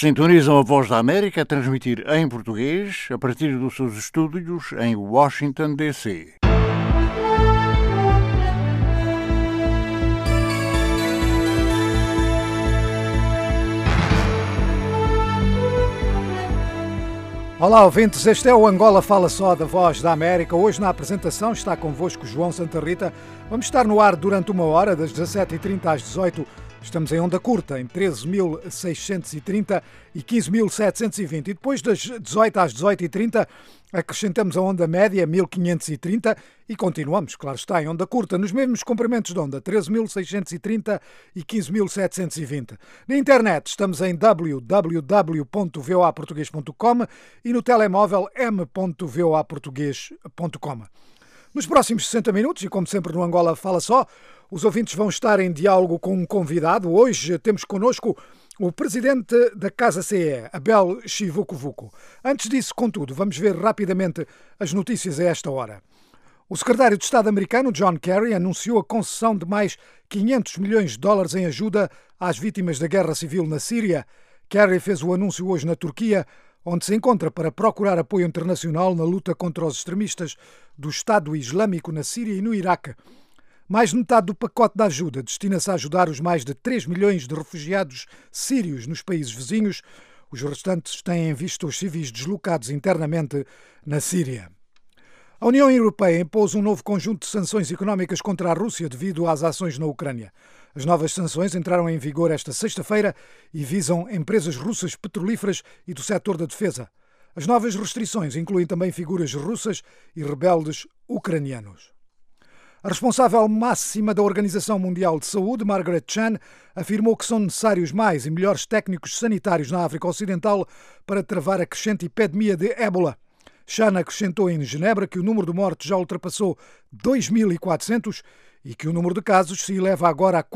Sintonizam a Voz da América a transmitir em português a partir dos seus estúdios em Washington, D.C. Olá, ouvintes, este é o Angola Fala Só da Voz da América. Hoje na apresentação está convosco João Santa Rita. Vamos estar no ar durante uma hora, das 17h30 às 18h. Estamos em onda curta, em 13.630 e 15.720. E depois das 18 às 18h30 acrescentamos a onda média, 1.530, e continuamos, claro está, em onda curta, nos mesmos comprimentos de onda, 13.630 e 15.720. Na internet estamos em www.voaportugues.com e no telemóvel m.voaportugues.com. Nos próximos 60 minutos, e como sempre no Angola Fala Só, os ouvintes vão estar em diálogo com um convidado. Hoje temos connosco o presidente da Casa CE, Abel Chivucovuco. Antes disso, contudo, vamos ver rapidamente as notícias a esta hora. O secretário de Estado americano, John Kerry, anunciou a concessão de mais 500 milhões de dólares em ajuda às vítimas da guerra civil na Síria. Kerry fez o anúncio hoje na Turquia, onde se encontra para procurar apoio internacional na luta contra os extremistas do Estado Islâmico na Síria e no Iraque. Mais de metade do pacote de ajuda destina-se a ajudar os mais de 3 milhões de refugiados sírios nos países vizinhos. Os restantes têm em vista os civis deslocados internamente na Síria. A União Europeia impôs um novo conjunto de sanções económicas contra a Rússia devido às ações na Ucrânia. As novas sanções entraram em vigor esta sexta-feira e visam empresas russas petrolíferas e do setor da defesa. As novas restrições incluem também figuras russas e rebeldes ucranianos. A responsável máxima da Organização Mundial de Saúde, Margaret Chan, afirmou que são necessários mais e melhores técnicos sanitários na África Ocidental para travar a crescente epidemia de ébola. Chan acrescentou em Genebra que o número de mortes já ultrapassou 2.400 e que o número de casos se eleva agora a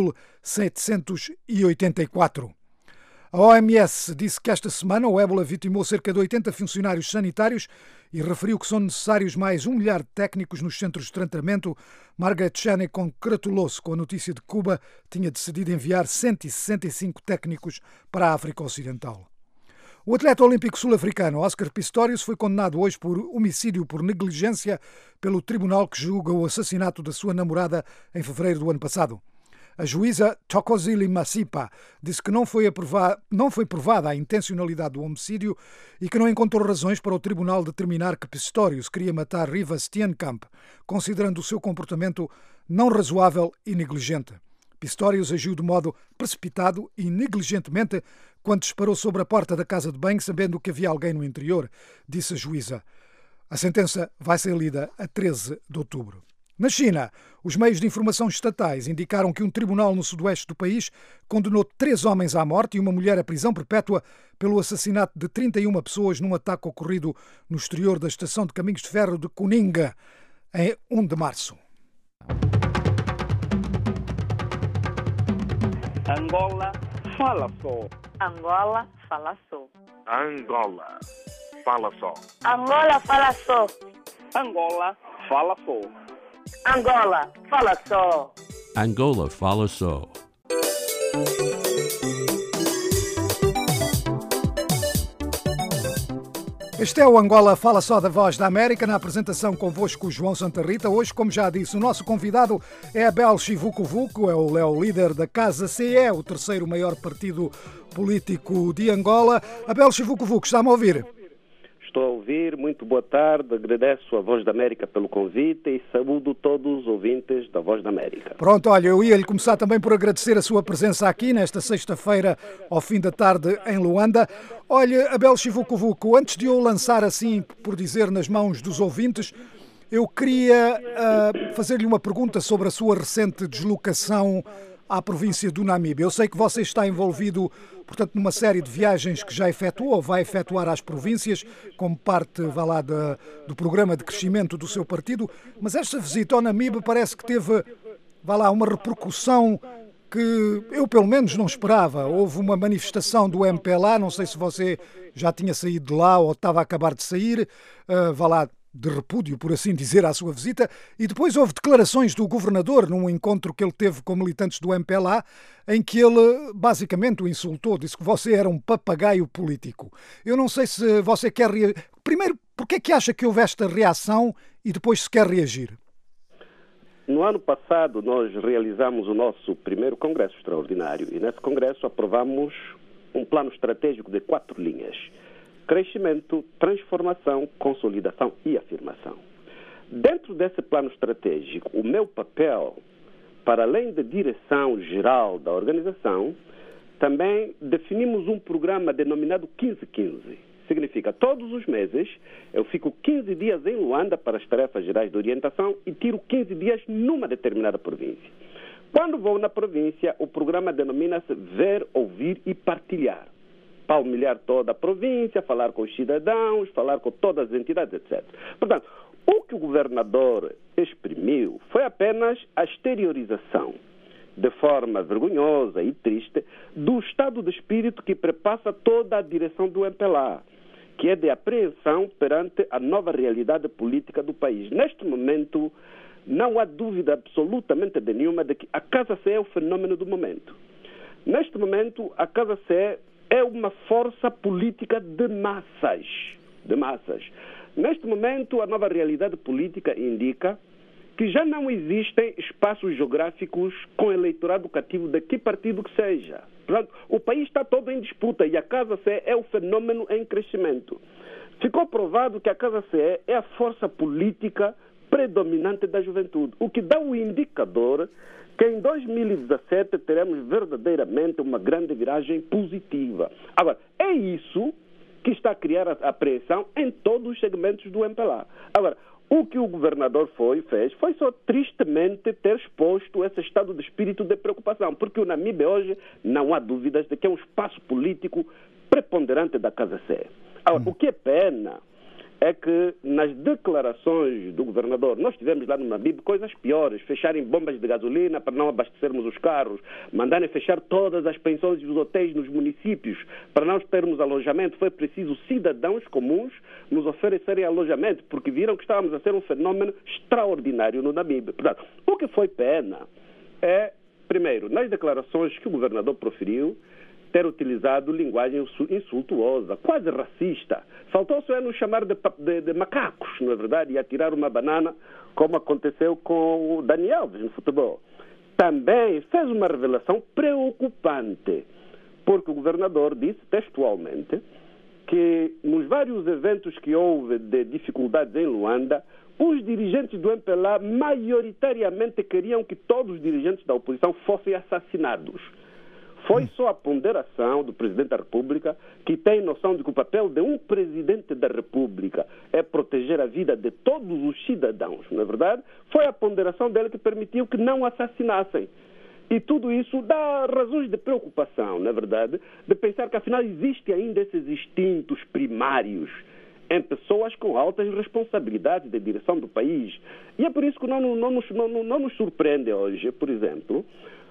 4.784. A OMS disse que esta semana o ébola vitimou cerca de 80 funcionários sanitários e referiu que são necessários mais 1 milhar de técnicos nos centros de tratamento. Margaret Chan congratulou-se com a notícia de que Cuba tinha decidido enviar 165 técnicos para a África Ocidental. O atleta olímpico sul-africano Oscar Pistorius foi condenado hoje por homicídio por negligência pelo tribunal que julga o assassinato da sua namorada em fevereiro do ano passado. A juíza Thokozile Masipa disse que não foi provada a intencionalidade do homicídio e que não encontrou razões para o tribunal determinar que Pistorius queria matar Riva Steenkamp, considerando o seu comportamento não razoável e negligente. Pistorius agiu de modo precipitado e negligentemente quando disparou sobre a porta da casa de banho, sabendo que havia alguém no interior, disse a juíza. A sentença vai ser lida a 13 de outubro. Na China, os meios de informação estatais indicaram que um tribunal no sudoeste do país condenou 3 homens à morte e uma mulher à prisão perpétua pelo assassinato de 31 pessoas num ataque ocorrido no exterior da estação de caminhos de ferro de Kuninga, em 1 de março. Angola Fala Só. Angola Fala Só. Angola Fala Só. Angola Fala Só. Angola Fala Só. Angola Fala Só. Angola Fala Só. Este é o Angola Fala Só da Voz da América, na apresentação convosco João Santa Rita. Hoje, como já disse, o nosso convidado é Abel Chivucovuco, é o líder da Casa CE, o terceiro maior partido político de Angola. Abel Chivucovuco, está-me a ouvir? Estou a ouvir, muito boa tarde, agradeço a Voz da América pelo convite e saúdo todos os ouvintes da Voz da América. Pronto, olha, eu ia-lhe começar também por agradecer a sua presença aqui nesta sexta-feira, ao fim da tarde, em Luanda. Olha, Abel Chivucovuco, antes de eu lançar assim, por dizer, nas mãos dos ouvintes, eu queria fazer-lhe uma pergunta sobre a sua recente deslocação à província do Namíbia. Eu sei que você está envolvido, portanto, numa série de viagens que já efetuou ou vai efetuar às províncias, como parte, do programa de crescimento do seu partido, mas esta visita ao Namíbia parece que teve, uma repercussão que eu, pelo menos, não esperava. Houve uma manifestação do MPLA, não sei se você já tinha saído de lá ou estava a acabar de sair, de repúdio, por assim dizer, à sua visita, e depois houve declarações do governador num encontro que ele teve com militantes do MPLA, em que ele basicamente o insultou, disse que você era um papagaio político. Eu não sei se você quer... Primeiro, porquê é que acha que houve esta reação e depois se quer reagir? No ano passado, nós realizamos o nosso primeiro congresso extraordinário e nesse congresso aprovamos um plano estratégico de 4 linhas: crescimento, transformação, consolidação e afirmação. Dentro desse plano estratégico, o meu papel, para além da direção geral da organização, também definimos um programa denominado 15-15. Significa, todos os meses, eu fico 15 dias em Luanda para as tarefas gerais de orientação e tiro 15 dias numa determinada província. Quando vou na província, o programa denomina-se Ver, Ouvir e Partilhar. Palmilhar toda a província, falar com os cidadãos, falar com todas as entidades, etc. Portanto, o que o governador exprimiu foi apenas a exteriorização, de forma vergonhosa e triste, do estado de espírito que perpassa toda a direção do MPLA, que é de apreensão perante a nova realidade política do país. Neste momento, não há dúvida absolutamente nenhuma de que a Casa C é o fenômeno do momento. Neste momento, a Casa C é uma força política de massas. De massas. Neste momento, a nova realidade política indica que já não existem espaços geográficos com eleitorado cativo de que partido que seja. Portanto, o país está todo em disputa e a Casa C é o fenômeno em crescimento. Ficou provado que a Casa C é a força política predominante da juventude, o que dá o indicador que em 2017 teremos verdadeiramente uma grande viragem positiva. Agora, é isso que está a criar a apreensão em todos os segmentos do MPLA. Agora, o que o governador fez foi só tristemente ter exposto esse estado de espírito de preocupação, porque o Namibe hoje não há dúvidas de que é um espaço político preponderante da Casa C. Agora, o que é pena é que nas declarações do governador, nós tivemos lá no Namibe coisas piores, fecharem bombas de gasolina para não abastecermos os carros, mandarem fechar todas as pensões e os hotéis nos municípios para não termos alojamento. Foi preciso cidadãos comuns nos oferecerem alojamento, porque viram que estávamos a ser um fenômeno extraordinário no Namibe. Portanto, o que foi pena é, primeiro, nas declarações que o governador proferiu, ter utilizado linguagem insultuosa, quase racista. Faltou só nos chamar de macacos, não é verdade? E atirar uma banana, como aconteceu com o Dani Alves no futebol. Também fez uma revelação preocupante, porque o governador disse textualmente que nos vários eventos que houve de dificuldades em Luanda, os dirigentes do MPLA maioritariamente queriam que todos os dirigentes da oposição fossem assassinados. Foi só a ponderação do Presidente da República, que tem noção de que o papel de um Presidente da República é proteger a vida de todos os cidadãos, não é verdade? Foi a ponderação dele que permitiu que não assassinassem. E tudo isso dá razões de preocupação, não é verdade? De pensar que afinal existem ainda esses instintos primários em pessoas com altas responsabilidades de direção do país. E é por isso que não nos surpreende hoje, por exemplo,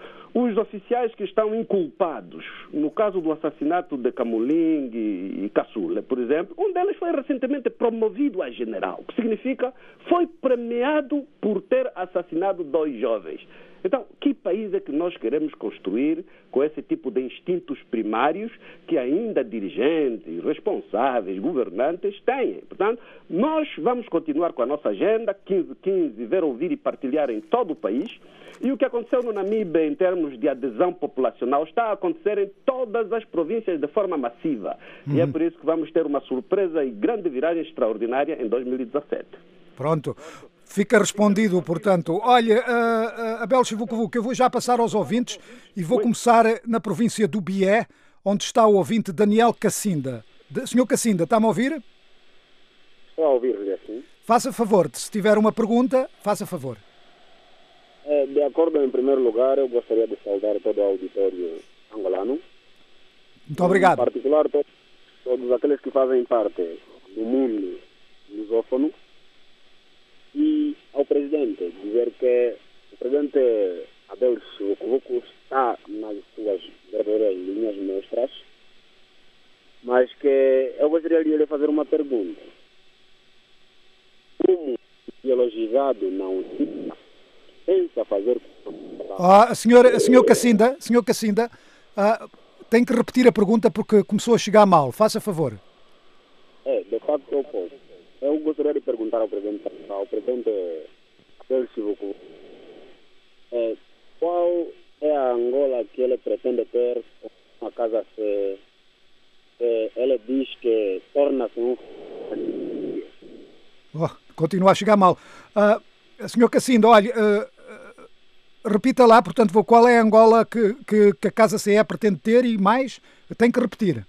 os oficiais que estão inculpados no caso do assassinato de Camuling e Caçula, por exemplo, um deles foi recentemente promovido a general, o que significa foi premiado por ter assassinado 2 jovens. Então, que país é que nós queremos construir com esse tipo de instintos primários que ainda dirigentes, responsáveis, governantes têm? Portanto, nós vamos continuar com a nossa agenda 15-15, ver, ouvir e partilhar em todo o país. E o que aconteceu no Namibe em termos de adesão populacional está a acontecer em todas as províncias de forma massiva. E é por isso que vamos ter uma surpresa e grande viragem extraordinária em 2017. Pronto. Fica respondido, portanto. Olha, Abel Chivucovu, que eu vou já passar aos ouvintes e vou começar na província do Bié, onde está o ouvinte Daniel Cassinda. Senhor Cassinda, está-me a ouvir? Estou a ouvir-lhe, sim. Faça favor, se tiver uma pergunta, faça favor. De acordo, em primeiro lugar, eu gostaria de saudar todo o auditório angolano. Muito obrigado. Em particular, todos aqueles que fazem parte do mundo lusófono. E ao presidente, dizer que o presidente Abel Chivucovu está nas suas verdadeiras linhas mestras, mas que eu gostaria de lhe fazer uma pergunta. ideologizado não pensa fazer... Senhor Cassinda, tem que repetir a pergunta porque começou a chegar mal. Faça favor. De facto eu posso. Eu gostaria de perguntar ao presidente Abel Chivuku, qual é a Angola que ele pretende ter uma casa se ele diz que torna-se um... Continua a chegar mal. Senhor Cassinda, olha, repita lá, portanto, qual é a Angola que a Casa CE pretende ter e mais? Tem que repetir.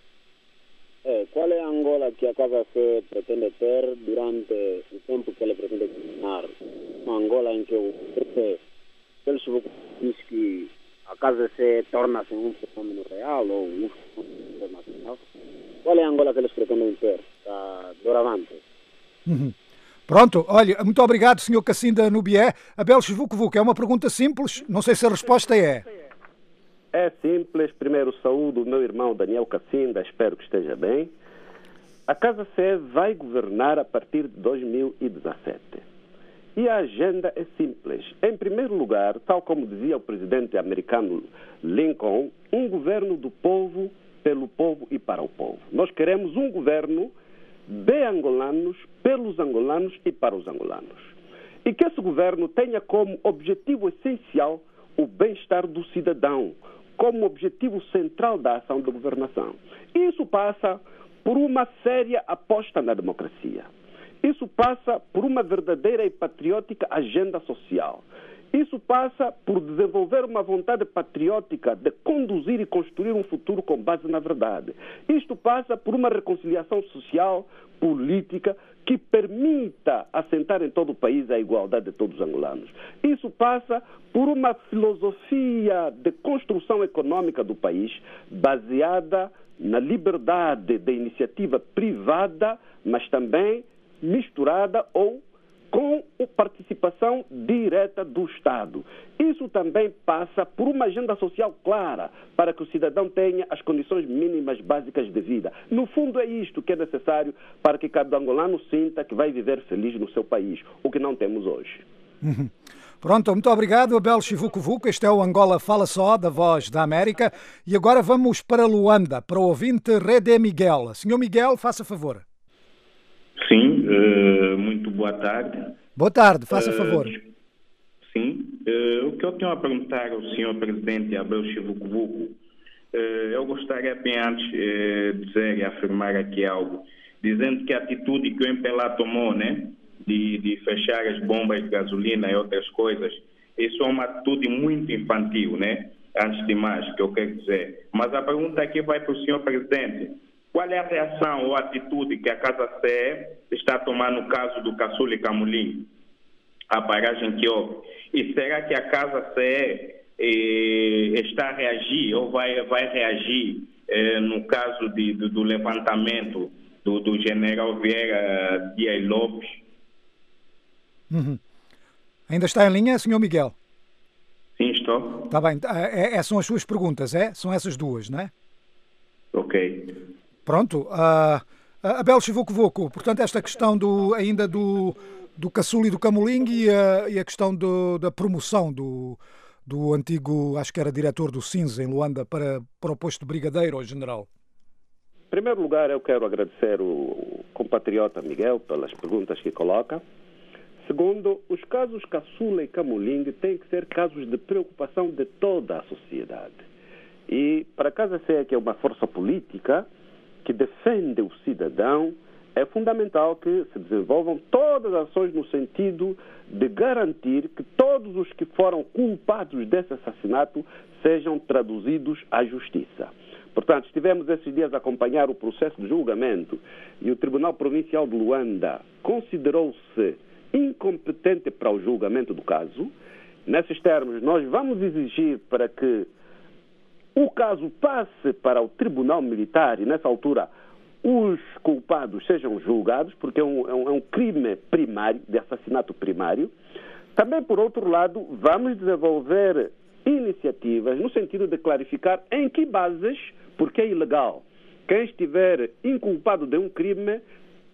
Qual é a Angola que a Casa CE pretende ter durante o tempo que ele pretende governar? Uma Angola em que o Chivuku diz que a Casa CE torna-se um fenômeno real ou um fenômeno internacional. Qual é a Angola que eles pretendem ter doravante? Pronto, olha, muito obrigado, Sr. Cassinda Nubié. Abel Chivuku, é uma pergunta simples, não sei se a resposta é. É simples. Primeiro, saúdo o meu irmão Daniel Cassinda, espero que esteja bem. A Casa CE vai governar a partir de 2017. E a agenda é simples. Em primeiro lugar, tal como dizia o presidente americano Lincoln, um governo do povo, pelo povo e para o povo. Nós queremos um governo de angolanos, pelos angolanos e para os angolanos. E que esse governo tenha como objetivo essencial o bem-estar do cidadão, como objetivo central da ação de governação. Isso passa por uma séria aposta na democracia. Isso passa por uma verdadeira e patriótica agenda social. Isso passa por desenvolver uma vontade patriótica de conduzir e construir um futuro com base na verdade. Isto passa por uma reconciliação social, política, que permita assentar em todo o país a igualdade de todos os angolanos. Isso passa por uma filosofia de construção econômica do país baseada na liberdade de iniciativa privada, mas também misturada ou com a participação direta do Estado. Isso também passa por uma agenda social clara para que o cidadão tenha as condições mínimas básicas de vida. No fundo, é isto que é necessário para que cada angolano sinta que vai viver feliz no seu país, o que não temos hoje. Pronto, muito obrigado, Abel Chivuku. Este é o Angola Fala Só, da Voz da América. E agora vamos para Luanda, para o ouvinte Redé Miguel. Senhor Miguel, faça favor. Sim, muito boa tarde. Boa tarde, faça favor. Sim, o que eu tenho a perguntar ao senhor presidente Abel Chivuku, eu gostaria bem antes de dizer e afirmar aqui algo, dizendo que a atitude que o MPLA tomou, né, de fechar as bombas de gasolina e outras coisas, isso é uma atitude muito infantil, né, antes de mais, que eu quero dizer. Mas a pergunta aqui vai para o senhor presidente. Qual é a reação ou atitude que a Casa CE está a tomar no caso do Caçula e Camulim, a barragem que houve? E será que a Casa CE está a reagir ou vai reagir no caso do levantamento do general Vieira Dias Lopes? Ainda está em linha, Sr. Miguel? Sim, estou. Está bem. São as suas perguntas, é? São essas duas, não é? Ok. Pronto. Abel Chivuku, portanto, esta questão do Caçula e do Camuling e a questão da promoção do antigo, acho que era diretor do SINS em Luanda, para o posto de brigadeiro ou general. Em primeiro lugar, eu quero agradecer o compatriota Miguel pelas perguntas que coloca. Segundo, os casos Caçula e Camuling têm que ser casos de preocupação de toda a sociedade. E para a Casa CE, que é uma força política que defende o cidadão, é fundamental que se desenvolvam todas as ações no sentido de garantir que todos os que foram culpados desse assassinato sejam traduzidos à justiça. Portanto, estivemos esses dias a acompanhar o processo de julgamento e o Tribunal Provincial de Luanda considerou-se incompetente para o julgamento do caso. Nesses termos, nós vamos exigir para que o caso passe para o Tribunal Militar e, nessa altura, os culpados sejam julgados, porque é um crime primário, de assassinato primário. Também, por outro lado, vamos desenvolver iniciativas no sentido de clarificar em que bases, porque é ilegal. Quem estiver inculpado de um crime,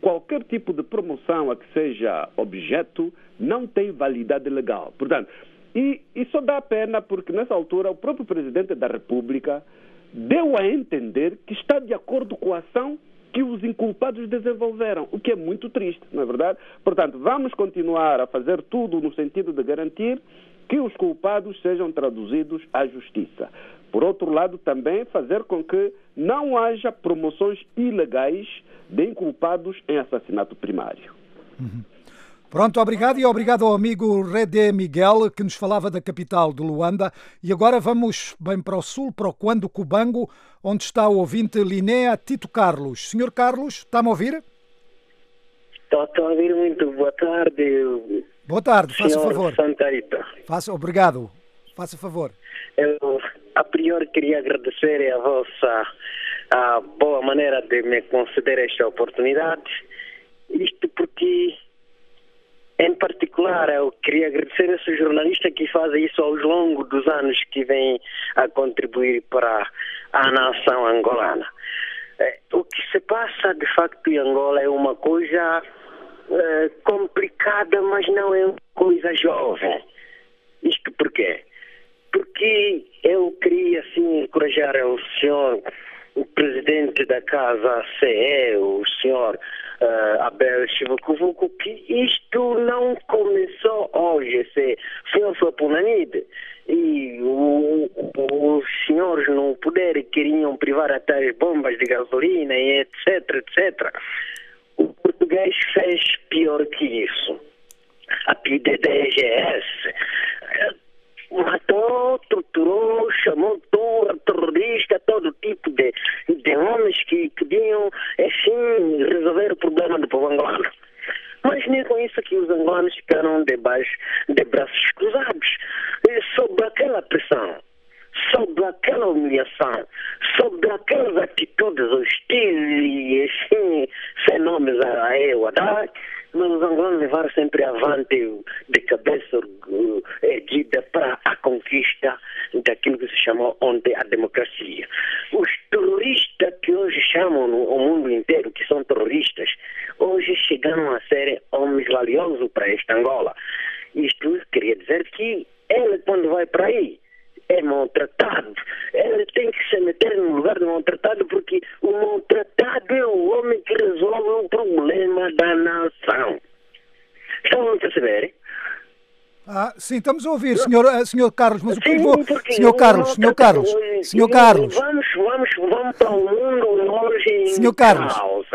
qualquer tipo de promoção a que seja objeto não tem validade legal. Portanto, e só dá pena porque, nessa altura, o próprio Presidente da República deu a entender que está de acordo com a ação que os inculpados desenvolveram, o que é muito triste, não é verdade? Portanto, vamos continuar a fazer tudo no sentido de garantir que os culpados sejam traduzidos à justiça. Por outro lado, também fazer com que não haja promoções ilegais de inculpados em assassinato primário. Pronto, obrigado e obrigado ao amigo Redé Miguel, que nos falava da capital de Luanda. E agora vamos bem para o sul, para o Cuando Cubango, onde está o ouvinte Linnea Tito Carlos. Senhor Carlos, está-me a ouvir? Estou a ouvir muito. Boa tarde. Boa tarde, faça favor. Santa Rita. Obrigado. Faça favor. Eu, a priori, queria agradecer a vossa boa maneira de me conceder esta oportunidade. Isto porque, em particular, eu queria agradecer a esse jornalista que faz isso ao longo dos anos que vem a contribuir para a nação angolana. O que se passa, de facto, em Angola é uma coisa complicada, mas não é uma coisa jovem. Isto por quê? Porque eu queria, assim, encorajar o senhor, o presidente da Casa CE, o senhor Abel Chivukuvuku, que isto não começou hoje, se foi Punanide. E os senhores no poder queriam privar até as bombas de gasolina e etc, etc. O português fez pior que isso. A PDDGS matou, torturou, chamou terrorista, todo tipo de homens que queriam, assim, resolver o problema do povo angolano. Mas nem com isso que os angolanos ficaram debaixo de braços cruzados. E sob aquela pressão, sob aquela humilhação, sob aquelas atitudes hostis e assim, sem nomes a eu a dar, mas os angolanos levaram sempre avante de cabeça erguida para a conquista daquilo que se chamou ontem a democracia. Os terroristas que hoje chamam o mundo inteiro, que são terroristas, hoje chegaram a ser homens valiosos para esta Angola. Isto queria dizer que ele, quando vai para aí, é maltratado. Ele tem que se meter no lugar do maltratado, porque o maltratado é o homem que resolve o problema da nação. Estão a perceber? Sim, estamos a ouvir, senhor Carlos, mas o que eu vou... Senhor Carlos. Vamos para o mundo hoje. Senhor Carlos.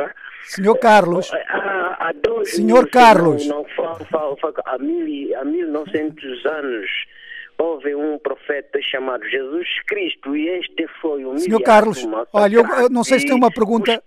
Senhor Carlos. Há 1900 anos houve um profeta chamado Jesus Cristo e este foi o Senhor Carlos, olha, eu não sei se tem uma pergunta.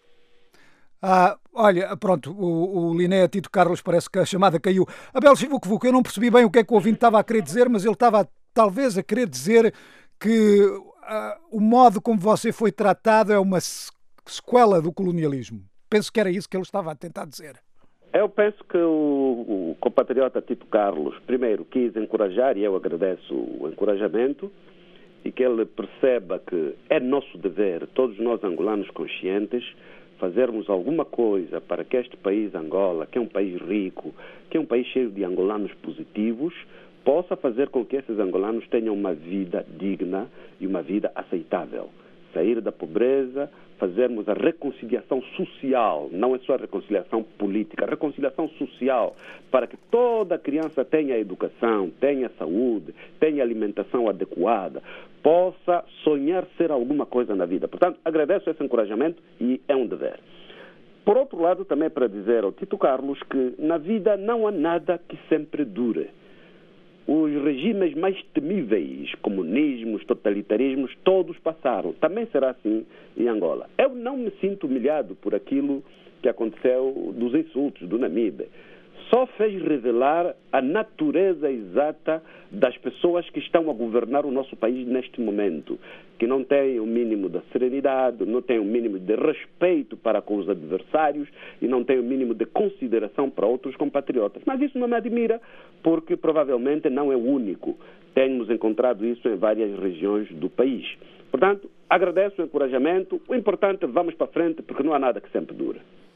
Olha, pronto, o Linnea Tito Carlos parece que a chamada caiu. Abel Chivukuvuku, eu não percebi bem o que é que o ouvinte estava a querer dizer, mas ele estava talvez a querer dizer que o modo como você foi tratado é uma sequela do colonialismo. Penso que era isso que ele estava a tentar dizer. Eu penso que o compatriota Tito Carlos, primeiro, quis encorajar, e eu agradeço o encorajamento, e que ele perceba que é nosso dever, todos nós angolanos conscientes, fazermos alguma coisa para que este país, Angola, que é um país rico, que é um país cheio de angolanos positivos, possa fazer com que esses angolanos tenham uma vida digna e uma vida aceitável. Sair da pobreza, fazermos a reconciliação social, não é só a reconciliação política, a reconciliação social, para que toda criança tenha educação, tenha saúde, tenha alimentação adequada, possa sonhar ser alguma coisa na vida. Portanto, agradeço esse encorajamento e é um dever. Por outro lado, também para dizer ao Tito Carlos que na vida não há nada que sempre dure. Os regimes mais temíveis, comunismos, totalitarismos, todos passaram. Também será assim em Angola. Eu não me sinto humilhado por aquilo que aconteceu dos insultos do Namibe. Só fez revelar a natureza exata das pessoas que estão a governar o nosso país neste momento, que não têm o mínimo da serenidade, não têm o mínimo de respeito para com os adversários e não têm o mínimo de consideração para outros compatriotas. Mas isso não me admira, porque provavelmente não é o único. Temos encontrado isso em várias regiões do país. Portanto, agradeço o encorajamento. O importante é vamos para frente, porque não há nada que sempre dura.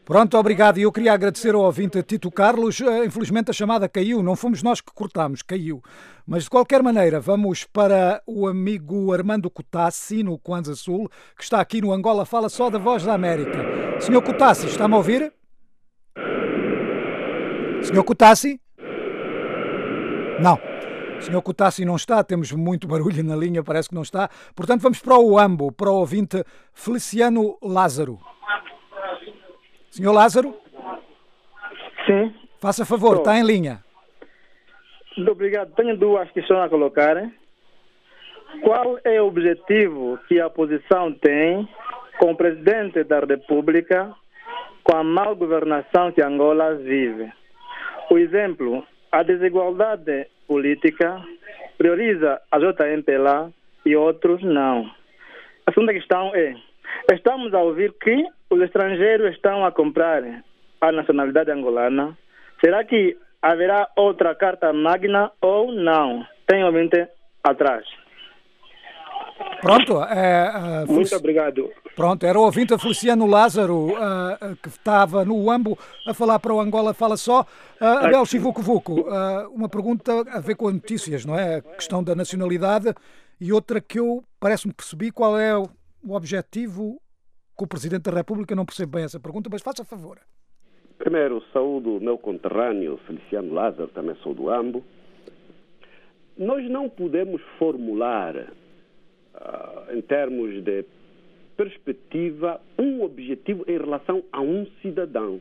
Pronto, obrigado. E eu queria agradecer ao ouvinte Tito Carlos. Infelizmente a chamada caiu, não fomos nós que cortámos, caiu. Mas de qualquer maneira, vamos para o amigo Armando Cotassi, no Kwanza Sul, que está aqui no Angola Fala Só da Voz da América. Senhor Cotassi, está-me a ouvir? Senhor Cotassi? Não. Senhor Cotassi não está, temos muito barulho na linha, parece que não está. Portanto, vamos para o AMBO, para o ouvinte Feliciano Lázaro. Senhor Lázaro? Sim. Faça favor, está em linha. Muito obrigado. Tenho duas questões a colocar. Qual é o objetivo que a oposição tem com o presidente da República com a má governação que Angola vive? Por exemplo, a desigualdade política prioriza a JMPLA e outros não. A segunda questão é, estamos a ouvir que os estrangeiros estão a comprar a nacionalidade angolana. Será que haverá outra carta magna ou não? Tem ouvinte atrás. Pronto. Muito obrigado. Pronto, era o ouvinte Feliciano Lázaro, que estava no AMBO a falar para o Angola Fala Só. Abel Chivuco-Vuco, uma pergunta a ver com as notícias, não é? A questão da nacionalidade e outra que eu parece-me percebi qual é o objetivo com o Presidente da República. Não percebo bem essa pergunta, mas faça favor. Primeiro, saúdo o meu conterrâneo Feliciano Lázaro, também sou do AMBO. Nós não podemos formular, em termos de perspectiva, um objetivo em relação a um cidadão.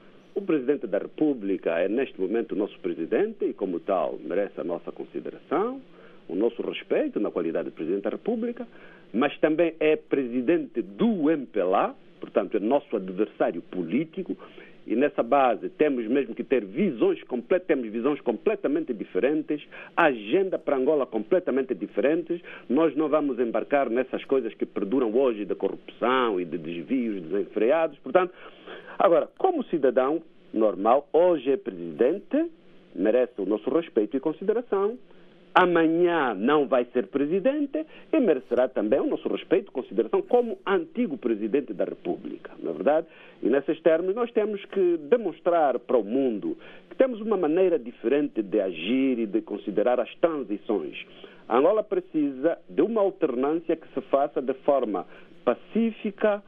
O Presidente da República é, neste momento, o nosso Presidente e, como tal, merece a nossa consideração, o nosso respeito na qualidade de Presidente da República, mas também é Presidente do MPLA, portanto, é nosso adversário político, e nessa base temos mesmo que ter visões completamente diferentes, agenda para Angola completamente diferentes. Nós não vamos embarcar nessas coisas que perduram hoje de corrupção e de desvios desenfreados. Portanto, agora, como cidadão normal, hoje é Presidente, merece o nosso respeito e consideração. Amanhã não vai ser Presidente e merecerá também o nosso respeito e consideração como antigo Presidente da República, não é verdade? E nesses termos nós temos que demonstrar para o mundo que temos uma maneira diferente de agir e de considerar as transições. A Angola precisa de uma alternância que se faça de forma pacífica,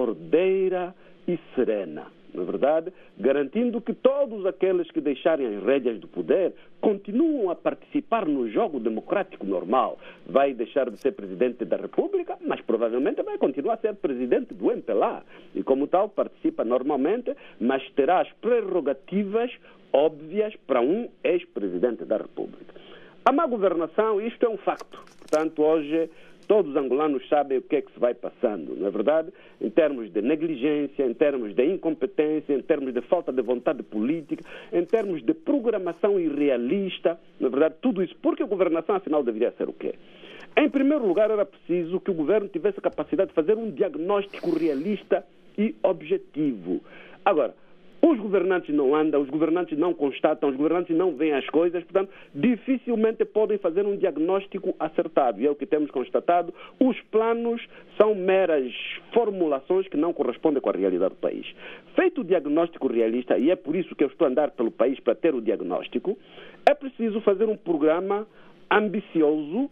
ordeira e serena. Na verdade, garantindo que todos aqueles que deixarem as rédeas do poder continuam a participar no jogo democrático normal. Vai deixar de ser Presidente da República, mas provavelmente vai continuar a ser Presidente do MPLA. E como tal, participa normalmente, mas terá as prerrogativas óbvias para um ex-Presidente da República. A má governação, isto é um facto. Portanto, hoje todos os angolanos sabem o que é que se vai passando, não é verdade? Em termos de negligência, em termos de incompetência, em termos de falta de vontade política, em termos de programação irrealista, não é verdade? Tudo isso. Porque a governação, afinal, deveria ser o quê? Em primeiro lugar, era preciso que o governo tivesse a capacidade de fazer um diagnóstico realista e objetivo. Agora, os governantes não andam, os governantes não constatam, os governantes não veem as coisas, portanto, dificilmente podem fazer um diagnóstico acertado. E é o que temos constatado, os planos são meras formulações que não correspondem com a realidade do país. Feito o diagnóstico realista, e é por isso que eu estou a andar pelo país para ter o diagnóstico, é preciso fazer um programa ambicioso,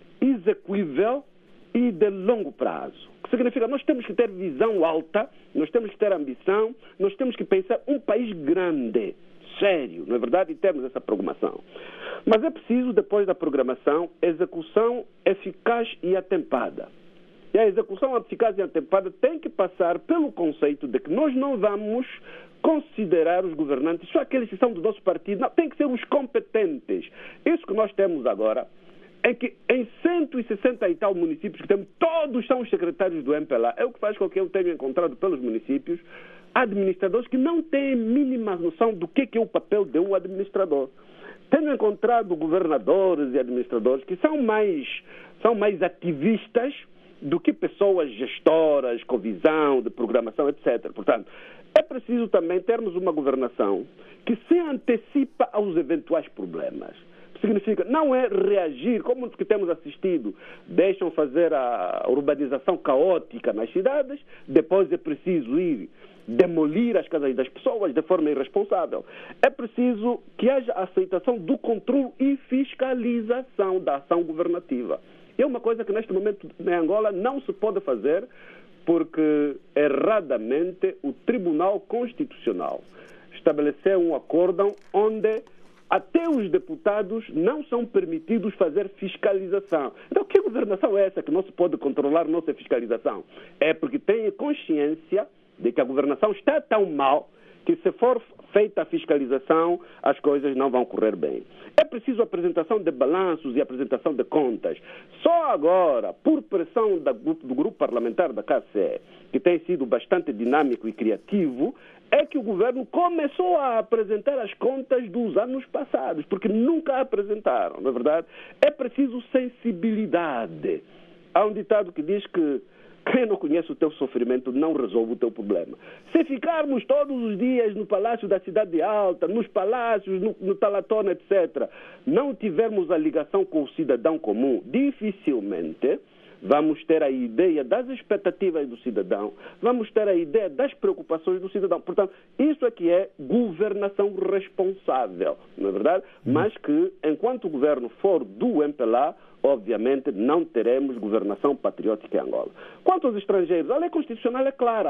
execuível e de longo prazo. O que significa que nós temos que ter visão alta, nós temos que ter ambição, nós temos que pensar um país grande, sério, não é verdade? E temos essa programação. Mas é preciso, depois da programação, execução eficaz e atempada. E a execução eficaz e atempada tem que passar pelo conceito de que nós não vamos considerar os governantes só aqueles que são do nosso partido, não, tem que ser os competentes. Isso que nós temos agora é que em 160 e tal municípios que temos, todos são os secretários do MPLA. É o que faz com que eu tenha encontrado pelos municípios administradores que não têm mínima noção do que é o papel de um administrador. Tenho encontrado governadores e administradores que são mais ativistas do que pessoas gestoras, com visão de programação, etc. Portanto, é preciso também termos uma governação que se antecipa aos eventuais problemas. significa, não é reagir, como que temos assistido, deixam fazer a urbanização caótica nas cidades, depois é preciso ir demolir as casas das pessoas de forma irresponsável. É preciso que haja aceitação do controle e fiscalização da ação governativa. É uma coisa que neste momento em Angola não se pode fazer porque erradamente o Tribunal Constitucional estabeleceu um acórdão onde até os deputados não são permitidos fazer fiscalização. Então, que governação é essa que não se pode controlar nossa fiscalização? É porque tem consciência de que a governação está tão mal que se for feita a fiscalização, as coisas não vão correr bem. É preciso apresentação de balanços e apresentação de contas. Só agora, por pressão do grupo parlamentar da KCE, que tem sido bastante dinâmico e criativo, é que o governo começou a apresentar as contas dos anos passados, porque nunca apresentaram, na verdade. É preciso sensibilidade. Há um ditado que diz que quem não conhece o teu sofrimento não resolve o teu problema. Se ficarmos todos os dias no Palácio da Cidade Alta, nos palácios, no Talatona, etc., não tivermos a ligação com o cidadão comum, dificilmente vamos ter a ideia das expectativas do cidadão, vamos ter a ideia das preocupações do cidadão. Portanto, isso é que é governação responsável, não é verdade? Mas que, enquanto o governo for do MPLA, obviamente não teremos governação patriótica em Angola. Quanto aos estrangeiros, a lei constitucional é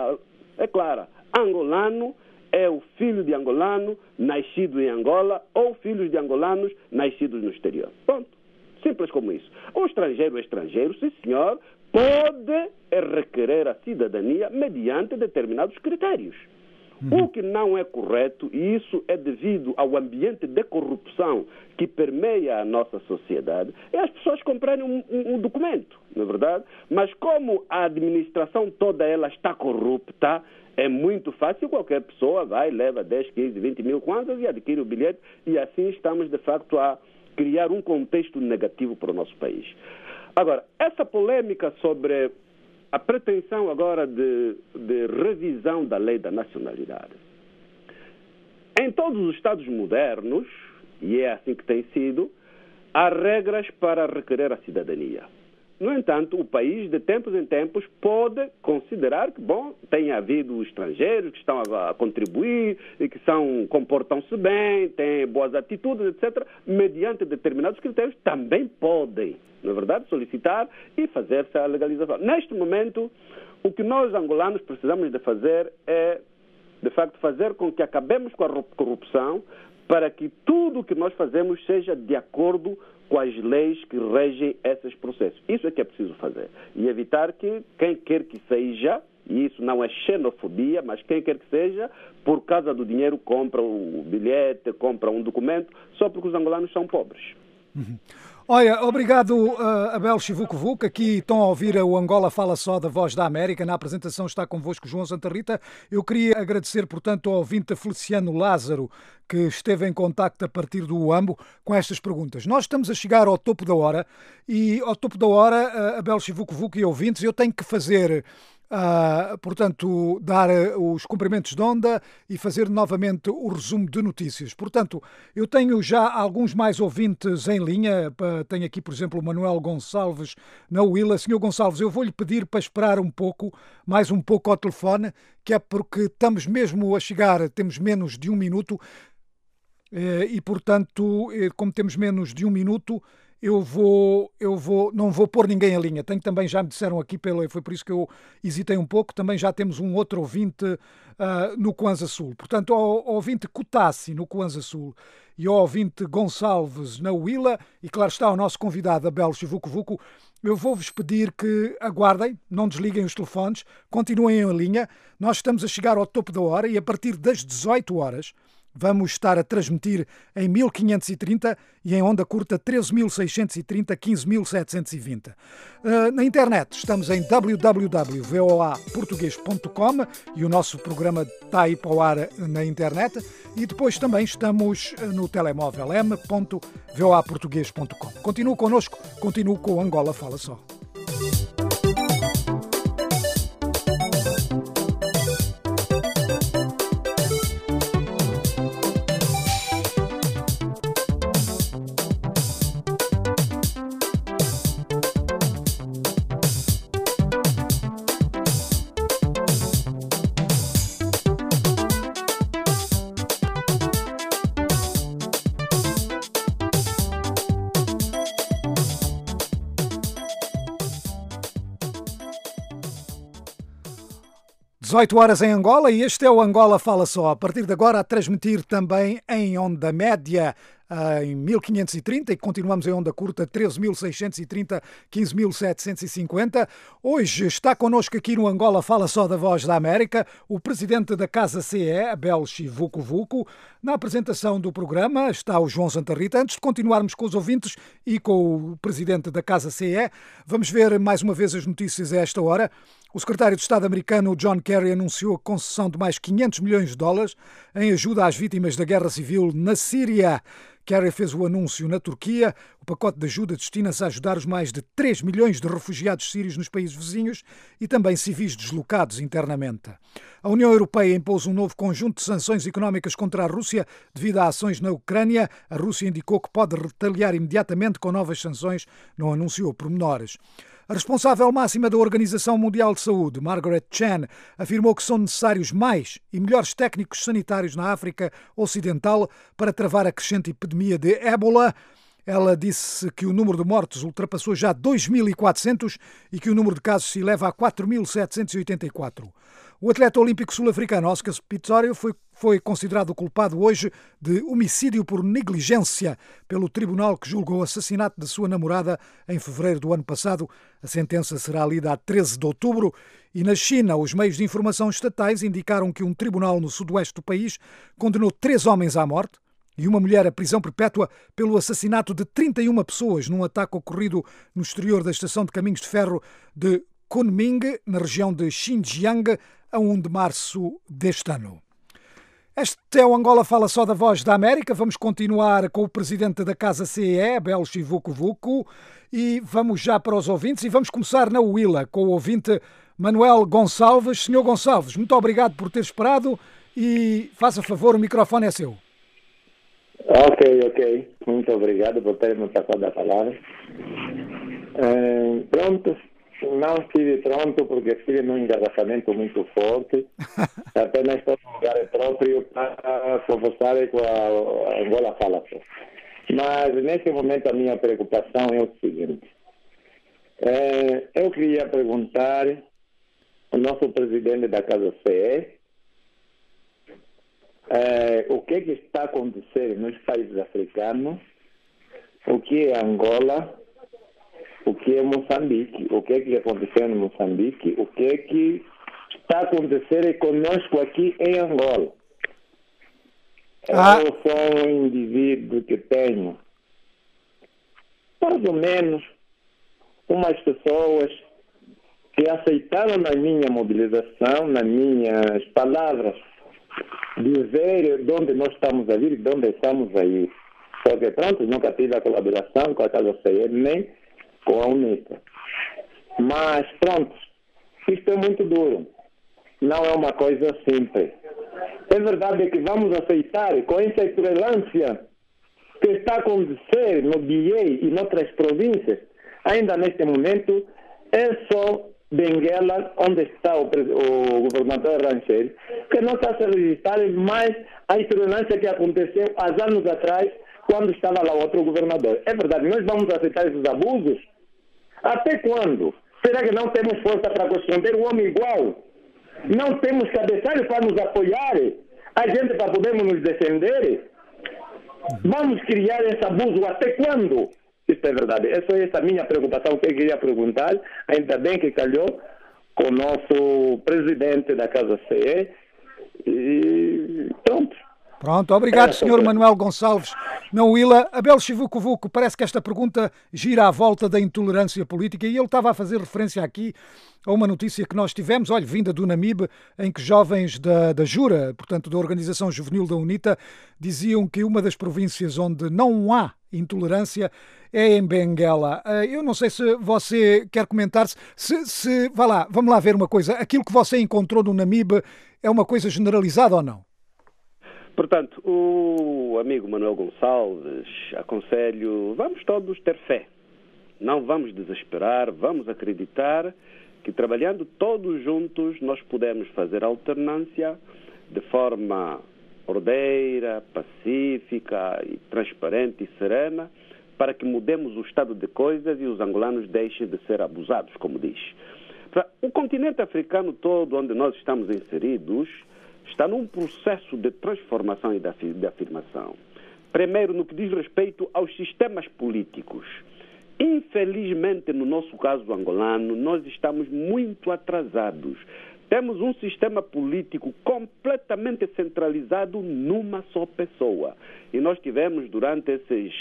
clara. Angolano é o filho de angolano nascido em Angola ou filhos de angolanos nascidos no exterior. Pronto. Simples como isso. Um estrangeiro é estrangeiro, sim senhor, pode requerer a cidadania mediante determinados critérios. O que não é correto, e isso é devido ao ambiente de corrupção que permeia a nossa sociedade, é as pessoas comprarem um documento, não é verdade? Mas como a administração toda ela está corrupta, é muito fácil, qualquer pessoa vai, leva 10, 15, 20 mil kwanzas e adquire o bilhete, e assim estamos de facto a criar um contexto negativo para o nosso país. Agora, essa polêmica sobre a pretensão agora de revisão da lei da nacionalidade. Em todos os Estados modernos, e é assim que tem sido, há regras para requerer a cidadania. No entanto, o país, de tempos em tempos, pode considerar que, tem havido estrangeiros que estão a contribuir e que comportam-se bem, têm boas atitudes, etc., mediante determinados critérios, também podem, na verdade, solicitar e fazer-se a legalização. Neste momento, o que nós, angolanos, precisamos de fazer é, de facto, fazer com que acabemos com a corrupção para que tudo o que nós fazemos seja de acordo com as leis que regem esses processos. Isso é que é preciso fazer. E evitar que quem quer que seja, e isso não é xenofobia, mas quem quer que seja, por causa do dinheiro, compra o bilhete, compra um documento, só porque os angolanos são pobres. Olha, obrigado Abel Chivucovuc. Aqui estão a ouvir o Angola Fala Só da Voz da América. Na apresentação está convosco João Santa Rita. Eu queria agradecer, portanto, ao ouvinte Feliciano Lázaro, que esteve em contacto a partir do UAMBO com estas perguntas. Nós estamos a chegar ao topo da hora e ao topo da hora, Abel Chivucovuc e ouvintes, eu tenho que fazer... portanto, dar os cumprimentos de onda e fazer novamente o resumo de notícias. Portanto, eu tenho já alguns mais ouvintes em linha. Tenho aqui, por exemplo, o Manuel Gonçalves na Willa. Senhor Gonçalves, eu vou-lhe pedir para esperar mais um pouco ao telefone, que é porque estamos mesmo a chegar, temos menos de um minuto e, portanto, como temos menos de um minuto, não vou pôr ninguém em linha. Tenho também, já me disseram aqui, foi por isso que eu hesitei um pouco, também já temos um outro ouvinte no Kwanza Sul. Portanto, ao ouvinte Kutassi no Kwanza Sul e ao ouvinte Gonçalves na Willa, e claro está o nosso convidado Abel Chivucovuc, eu vou-vos pedir que aguardem, não desliguem os telefones, continuem em linha. Nós estamos a chegar ao topo da hora e a partir das 18 horas vamos estar a transmitir em 1530 e em onda curta 13.630, 15.720. Na internet estamos em www.voaportugues.com e o nosso programa está aí para o ar na internet. E depois também estamos no telemóvel m.voaportugues.com. Continue connosco, continue com o Angola Fala Só. 18 horas em Angola e este é o Angola Fala Só. A partir de agora a transmitir também em onda média em 1530 e continuamos em onda curta 13.630, 15.750. Hoje está connosco aqui no Angola Fala Só da Voz da América o presidente da Casa CE, Abel Chivucovuco. Na apresentação do programa está o João Santa Rita. Antes de continuarmos com os ouvintes e com o presidente da Casa CE, vamos ver mais uma vez as notícias a esta hora. O secretário de Estado americano John Kerry anunciou a concessão de mais 500 milhões de dólares em ajuda às vítimas da guerra civil na Síria. Kerry fez o anúncio na Turquia. O pacote de ajuda destina-se a ajudar os mais de 3 milhões de refugiados sírios nos países vizinhos e também civis deslocados internamente. A União Europeia impôs um novo conjunto de sanções económicas contra a Rússia devido a ações na Ucrânia. A Rússia indicou que pode retaliar imediatamente com novas sanções, não anunciou pormenores. A responsável máxima da Organização Mundial de Saúde, Margaret Chan, afirmou que são necessários mais e melhores técnicos sanitários na África Ocidental para travar a crescente epidemia de ébola. Ela disse que o número de mortos ultrapassou já 2.400 e que o número de casos se eleva a 4.784. O atleta olímpico sul-africano Oscar Pistorius foi considerado culpado hoje de homicídio por negligência pelo tribunal que julgou o assassinato de sua namorada em fevereiro do ano passado. A sentença será lida a 13 de outubro. E na China, os meios de informação estatais indicaram que um tribunal no sudoeste do país condenou 3 homens à morte e uma mulher à prisão perpétua pelo assassinato de 31 pessoas num ataque ocorrido no exterior da estação de caminhos de ferro de Kunming, na região de Xinjiang, a 1 de março deste ano. Este é o Angola Fala Só da Voz da América. Vamos continuar com o presidente da Casa CE, Abel Chivucovuco, e vamos já para os ouvintes e vamos começar na Huila com o ouvinte Manuel Gonçalves. Senhor Gonçalves, muito obrigado por ter esperado e faça favor, o microfone é seu. Ok. Muito obrigado por terem-me passado a palavra. Pronto. Não estive pronto porque estive num engarrafamento muito forte. Apenas estou no lugar próprio para conversar com a Angola Fala Só. Mas nesse momento a minha preocupação é o seguinte. Eu queria perguntar ao nosso presidente da Casa CE o que está acontecendo nos países africanos, o que é Angola, o que é Moçambique, o que aconteceu em Moçambique, o que está acontecendo conosco aqui em Angola. Eu sou um indivíduo que tenho mais ou menos umas pessoas que aceitaram na minha mobilização, nas minhas palavras, dizer de onde nós estamos a vir e de onde estamos a ir. Porque pronto, nunca tive a colaboração com a Casa CE, nem com a UNITA. Mas pronto, isto é muito duro. Não é uma coisa simples. É verdade que vamos aceitar com essa intolerância que está a acontecer no Bié e noutras províncias. Ainda neste momento, é só Benguela, onde está o governador Rancheiro, que não está a se registrar mais a intolerância que aconteceu há anos atrás, quando estava lá outro governador. É verdade, nós vamos aceitar esses abusos? Até quando? Será que não temos força para corresponder o homem igual? Não temos cabeçalho para nos apoiar? A gente para podermos nos defender? Vamos criar esse abuso até quando? Isso é verdade. Essa é a minha preocupação que eu queria perguntar. Ainda bem que calhou com o nosso presidente da Casa CE. E pronto. Pronto, obrigado, Sr. Manuel Gonçalves. Na Huila, Abel Chivucovuco, parece que esta pergunta gira à volta da intolerância política e ele estava a fazer referência aqui a uma notícia que nós tivemos, vinda do Namibe, em que jovens da Jura, portanto da Organização Juvenil da UNITA, diziam que uma das províncias onde não há intolerância é em Benguela. Eu não sei se você quer comentar-se. Vamos lá ver uma coisa. Aquilo que você encontrou no Namibe é uma coisa generalizada ou não? Portanto, o amigo Manuel Gonçalves, aconselho, vamos todos ter fé. Não vamos desesperar, vamos acreditar que trabalhando todos juntos nós podemos fazer alternância de forma ordeira, pacífica, e transparente e serena para que mudemos o estado de coisas e os angolanos deixem de ser abusados, como diz. O continente africano todo, onde nós estamos inseridos, está num processo de transformação e de afirmação. Primeiro, no que diz respeito aos sistemas políticos. Infelizmente, no nosso caso angolano, nós estamos muito atrasados. Temos um sistema político completamente centralizado numa só pessoa. E nós tivemos, durante esses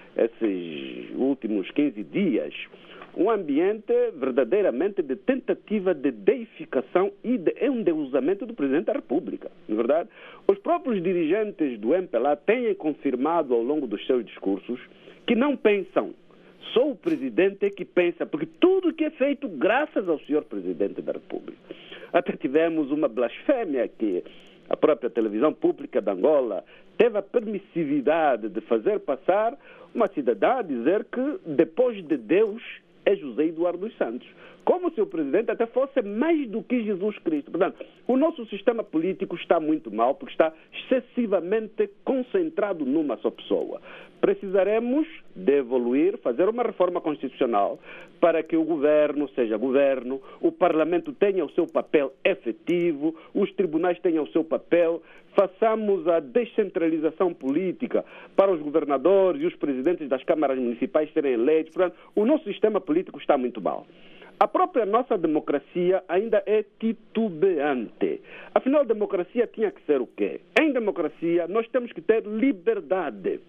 últimos 15 dias, um ambiente verdadeiramente de tentativa de deificação e de endeusamento do Presidente da República. Na verdade, os próprios dirigentes do MPLA têm confirmado ao longo dos seus discursos que não pensam. Só o Presidente é que pensa, porque tudo que é feito graças ao senhor Presidente da República. Até tivemos uma blasfémia que a própria televisão pública de Angola teve a permissividade de fazer passar uma cidadã a dizer que depois de Deus é José Eduardo dos Santos. Como se o Presidente até fosse mais do que Jesus Cristo. Portanto, o nosso sistema político está muito mal, porque está excessivamente concentrado numa só pessoa. Precisaremos de evoluir, fazer uma reforma constitucional para que o governo seja governo, o Parlamento tenha o seu papel efetivo, os tribunais tenham o seu papel, façamos a descentralização política para os governadores e os presidentes das câmaras municipais serem eleitos. Portanto, o nosso sistema político está muito mal. A própria nossa democracia ainda é titubeante. Afinal, democracia tinha que ser o quê? Em democracia, nós temos que ter liberdade.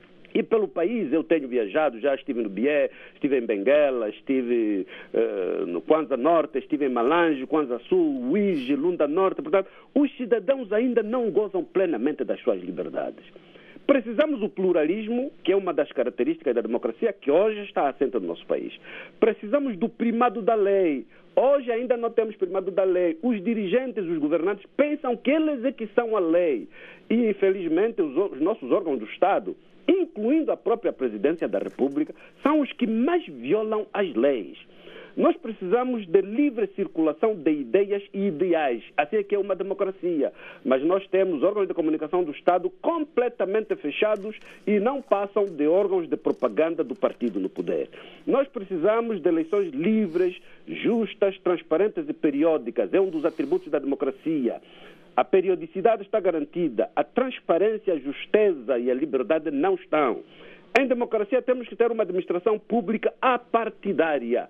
E pelo país eu tenho viajado, já estive no Bié, estive em Benguela, estive no Kwanza Norte, estive em Malange, Kwanza Sul, Uíge, Lunda Norte. Portanto, os cidadãos ainda não gozam plenamente das suas liberdades. Precisamos do pluralismo, que é uma das características da democracia, que hoje está assente no nosso país. Precisamos do primado da lei. Hoje ainda não temos primado da lei. Os dirigentes, os governantes, pensam que eles é que são a lei. E, infelizmente, os nossos órgãos do Estado, incluindo a própria Presidência da República, são os que mais violam as leis. Nós precisamos de livre circulação de ideias e ideais. Assim é que é uma democracia. Mas nós temos órgãos de comunicação do Estado completamente fechados e não passam de órgãos de propaganda do partido no poder. Nós precisamos de eleições livres, justas, transparentes e periódicas. É um dos atributos da democracia. A periodicidade está garantida. A transparência, a justeza e a liberdade não estão. Em democracia temos que ter uma administração pública apartidária.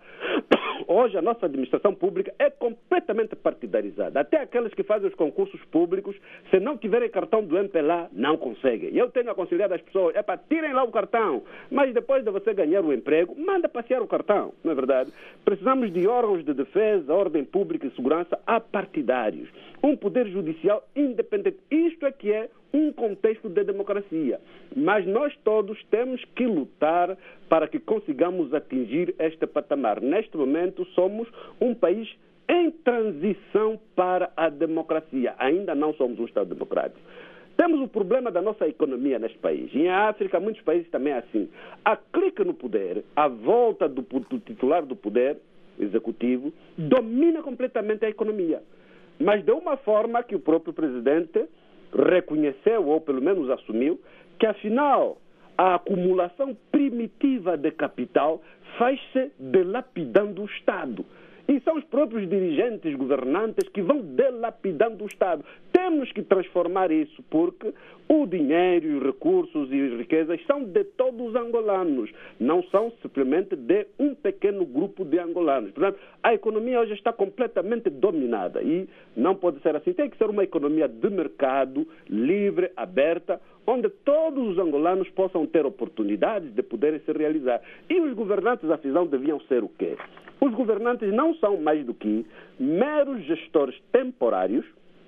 Hoje a nossa administração pública é completamente partidarizada. Até aqueles que fazem os concursos públicos, se não tiverem cartão do MPLA, não conseguem. E eu tenho aconselhado as pessoas, tirem lá o cartão, mas depois de você ganhar o emprego, manda passear o cartão, não é verdade? Precisamos de órgãos de defesa, ordem pública e segurança apartidários. Um poder judicial independente. Isto é que é um contexto de democracia. Mas nós todos temos que lutar para que consigamos atingir este patamar. Neste momento, somos um país em transição para a democracia. Ainda não somos um Estado democrático. Temos o problema da nossa economia neste país. Em África, muitos países também é assim. A clique no poder, a volta do titular do poder executivo, domina completamente a economia. Mas de uma forma que o próprio presidente reconheceu, ou pelo menos assumiu, que afinal a acumulação primitiva de capital faz-se dilapidando o Estado. E são os próprios dirigentes, governantes, que vão dilapidando o Estado. Temos que transformar isso, porque o dinheiro, os recursos e as riquezas são de todos os angolanos, não são simplesmente de um pequeno grupo de angolanos. Portanto, a economia hoje está completamente dominada e não pode ser assim. Tem que ser uma economia de mercado, livre, aberta, onde todos os angolanos possam ter oportunidades de poderem se realizar. E os governantes, afinal, deviam ser o quê? Os governantes não são mais do que meros gestores temporários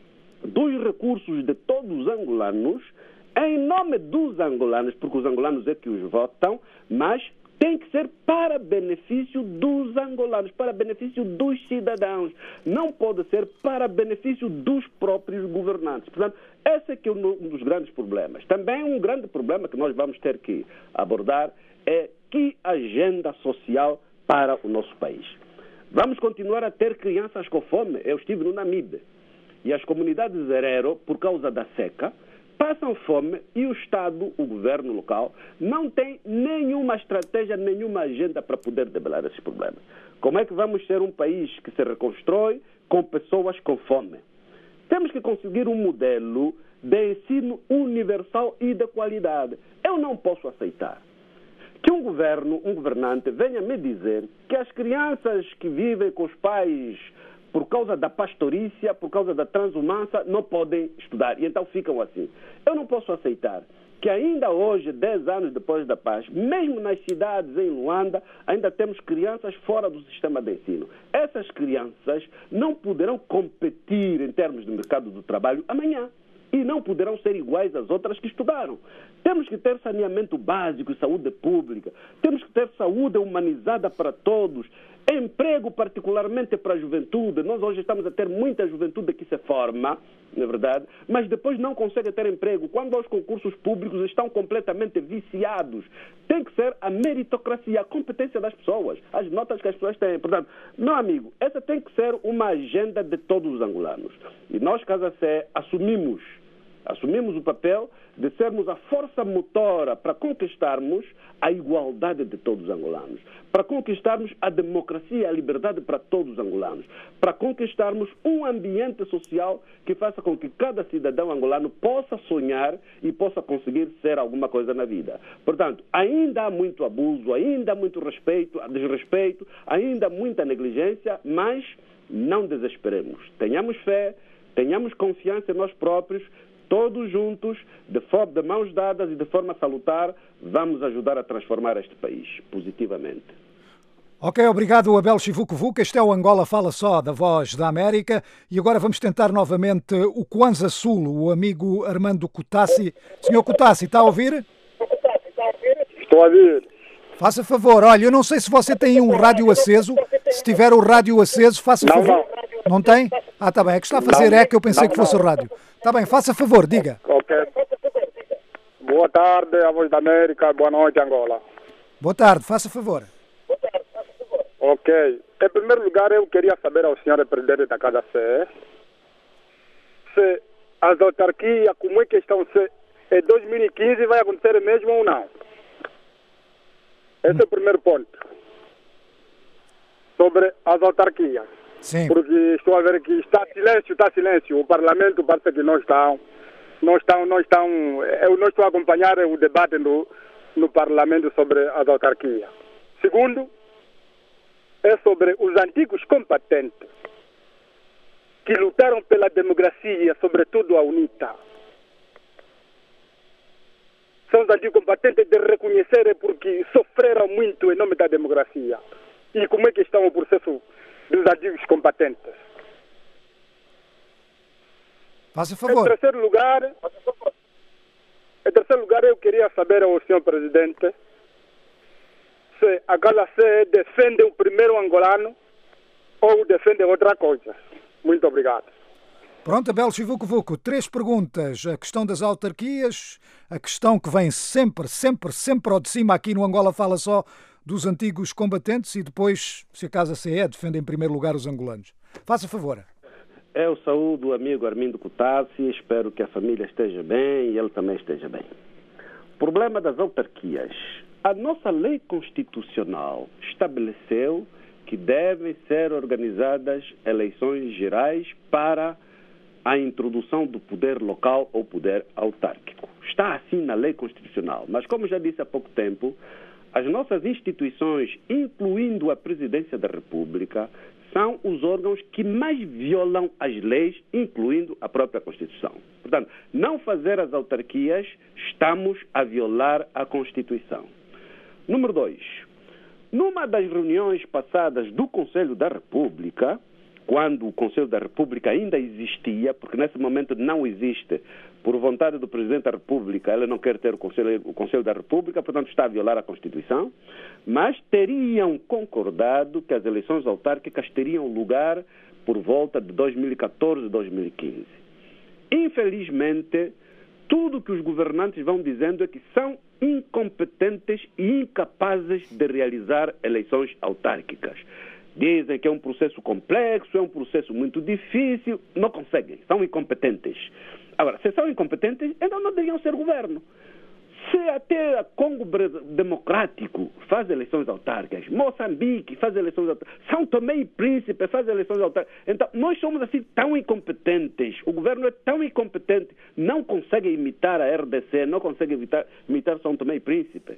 dos recursos de todos os angolanos, em nome dos angolanos, porque os angolanos é que os votam, mas tem que ser para benefício dos angolanos, para benefício dos cidadãos. Não pode ser para benefício dos próprios governantes. Portanto, esse é que é um dos grandes problemas. Também um grande problema que nós vamos ter que abordar é que agenda social para o nosso país. Vamos continuar a ter crianças com fome. Eu estive no Namibe e as comunidades Herero, por causa da seca, passam fome e o Estado, o governo local, não tem nenhuma estratégia, nenhuma agenda para poder debelar esses problemas. Como é que vamos ser um país que se reconstrói com pessoas com fome? Temos que conseguir um modelo de ensino universal e de qualidade. Eu não posso aceitar que um governante venha me dizer que as crianças que vivem com os pais por causa da pastorícia, por causa da transumância, não podem estudar. E então ficam assim. Eu não posso aceitar que ainda hoje, 10 anos depois da paz, mesmo nas cidades em Luanda, ainda temos crianças fora do sistema de ensino. Essas crianças não poderão competir em termos de mercado do trabalho amanhã. E não poderão ser iguais às outras que estudaram. Temos que ter saneamento básico e saúde pública. Temos que ter saúde humanizada para todos. Emprego particularmente para a juventude. Nós hoje estamos a ter muita juventude que se forma, não é verdade? Mas depois não consegue ter emprego. Quando os concursos públicos estão completamente viciados. Tem que ser a meritocracia, a competência das pessoas, as notas que as pessoas têm. Portanto, meu amigo, essa tem que ser uma agenda de todos os angolanos. E nós, Casa Sé, assumimos o papel de sermos a força motora para conquistarmos a igualdade de todos os angolanos, para conquistarmos a democracia e a liberdade para todos os angolanos, para conquistarmos um ambiente social que faça com que cada cidadão angolano possa sonhar e possa conseguir ser alguma coisa na vida. Portanto, ainda há muito abuso, ainda há muito desrespeito, ainda há muita negligência, mas não desesperemos. Tenhamos fé, tenhamos confiança em nós próprios. Todos juntos, de mãos dadas e de forma salutar, vamos ajudar a transformar este país positivamente. Ok, obrigado Abel Chivucovuco. Este é o Angola Fala Só, da Voz da América. E agora vamos tentar novamente o Kwanza Sul, o amigo Armando Kutassi. Senhor Kutassi, está a ouvir? Estou a ouvir. Faça favor, olha, eu não sei se você tem um rádio aceso. Se tiver o rádio aceso, faça favor. Não tem? Ah, está bem, é que está a fazer eco, eu pensei que fosse o rádio. Está bem, faça favor, diga. Ok. Boa tarde, a Voz da América. Boa noite, Angola. Boa tarde, faça favor. Ok. Em primeiro lugar, eu queria saber ao senhor presidente da Casa Sé se as autarquias, como é que estão, se em 2015 vai acontecer mesmo ou não. Esse é o primeiro ponto. Sobre as autarquias. Sim. Porque estou a ver que está silêncio. O Parlamento parece que não estão. Eu não estou a acompanhar o debate no Parlamento sobre as autarquias. Segundo, é sobre os antigos combatentes que lutaram pela democracia, sobretudo a UNITA. São os antigos combatentes de reconhecer porque sofreram muito em nome da democracia. E como é que está o processo dos antigos combatentes? Faça favor. Em terceiro lugar, eu queria saber ao senhor presidente se a Casa Sé defende o primeiro angolano ou defende outra coisa. Muito obrigado. Pronto, Abel Chivucovuco, 3 perguntas. A questão das autarquias, a questão que vem sempre ao de cima aqui no Angola Fala Só, dos antigos combatentes, e depois, se a Casa Sé defende em primeiro lugar os angolanos. Faça favor. Eu saúdo o amigo Armindo Kutassi, espero que a família esteja bem e ele também esteja bem. Problema das autarquias. A nossa lei constitucional estabeleceu que devem ser organizadas eleições gerais para a introdução do poder local ou poder autárquico. Está assim na lei constitucional, mas como já disse há pouco tempo, as nossas instituições, incluindo a Presidência da República, são os órgãos que mais violam as leis, incluindo a própria Constituição. Portanto, não fazer as autarquias, estamos a violar a Constituição. Número 2. Numa das reuniões passadas do Conselho da República, quando o Conselho da República ainda existia, porque nesse momento não existe, por vontade do Presidente da República, ele não quer ter o Conselho da República, portanto está a violar a Constituição, mas teriam concordado que as eleições autárquicas teriam lugar por volta de 2014 e 2015. Infelizmente, tudo que os governantes vão dizendo é que são incompetentes e incapazes de realizar eleições autárquicas. Dizem que é um processo complexo, é um processo muito difícil, não conseguem, são incompetentes. Agora, se são incompetentes, então não deveriam ser governo. Se até Congo Democrático faz eleições autárquicas, Moçambique faz eleições autárquicas, São Tomé e Príncipe faz eleições autárquicas, então nós somos assim tão incompetentes, o governo é tão incompetente, não consegue imitar a RDC, não consegue imitar São Tomé e Príncipe.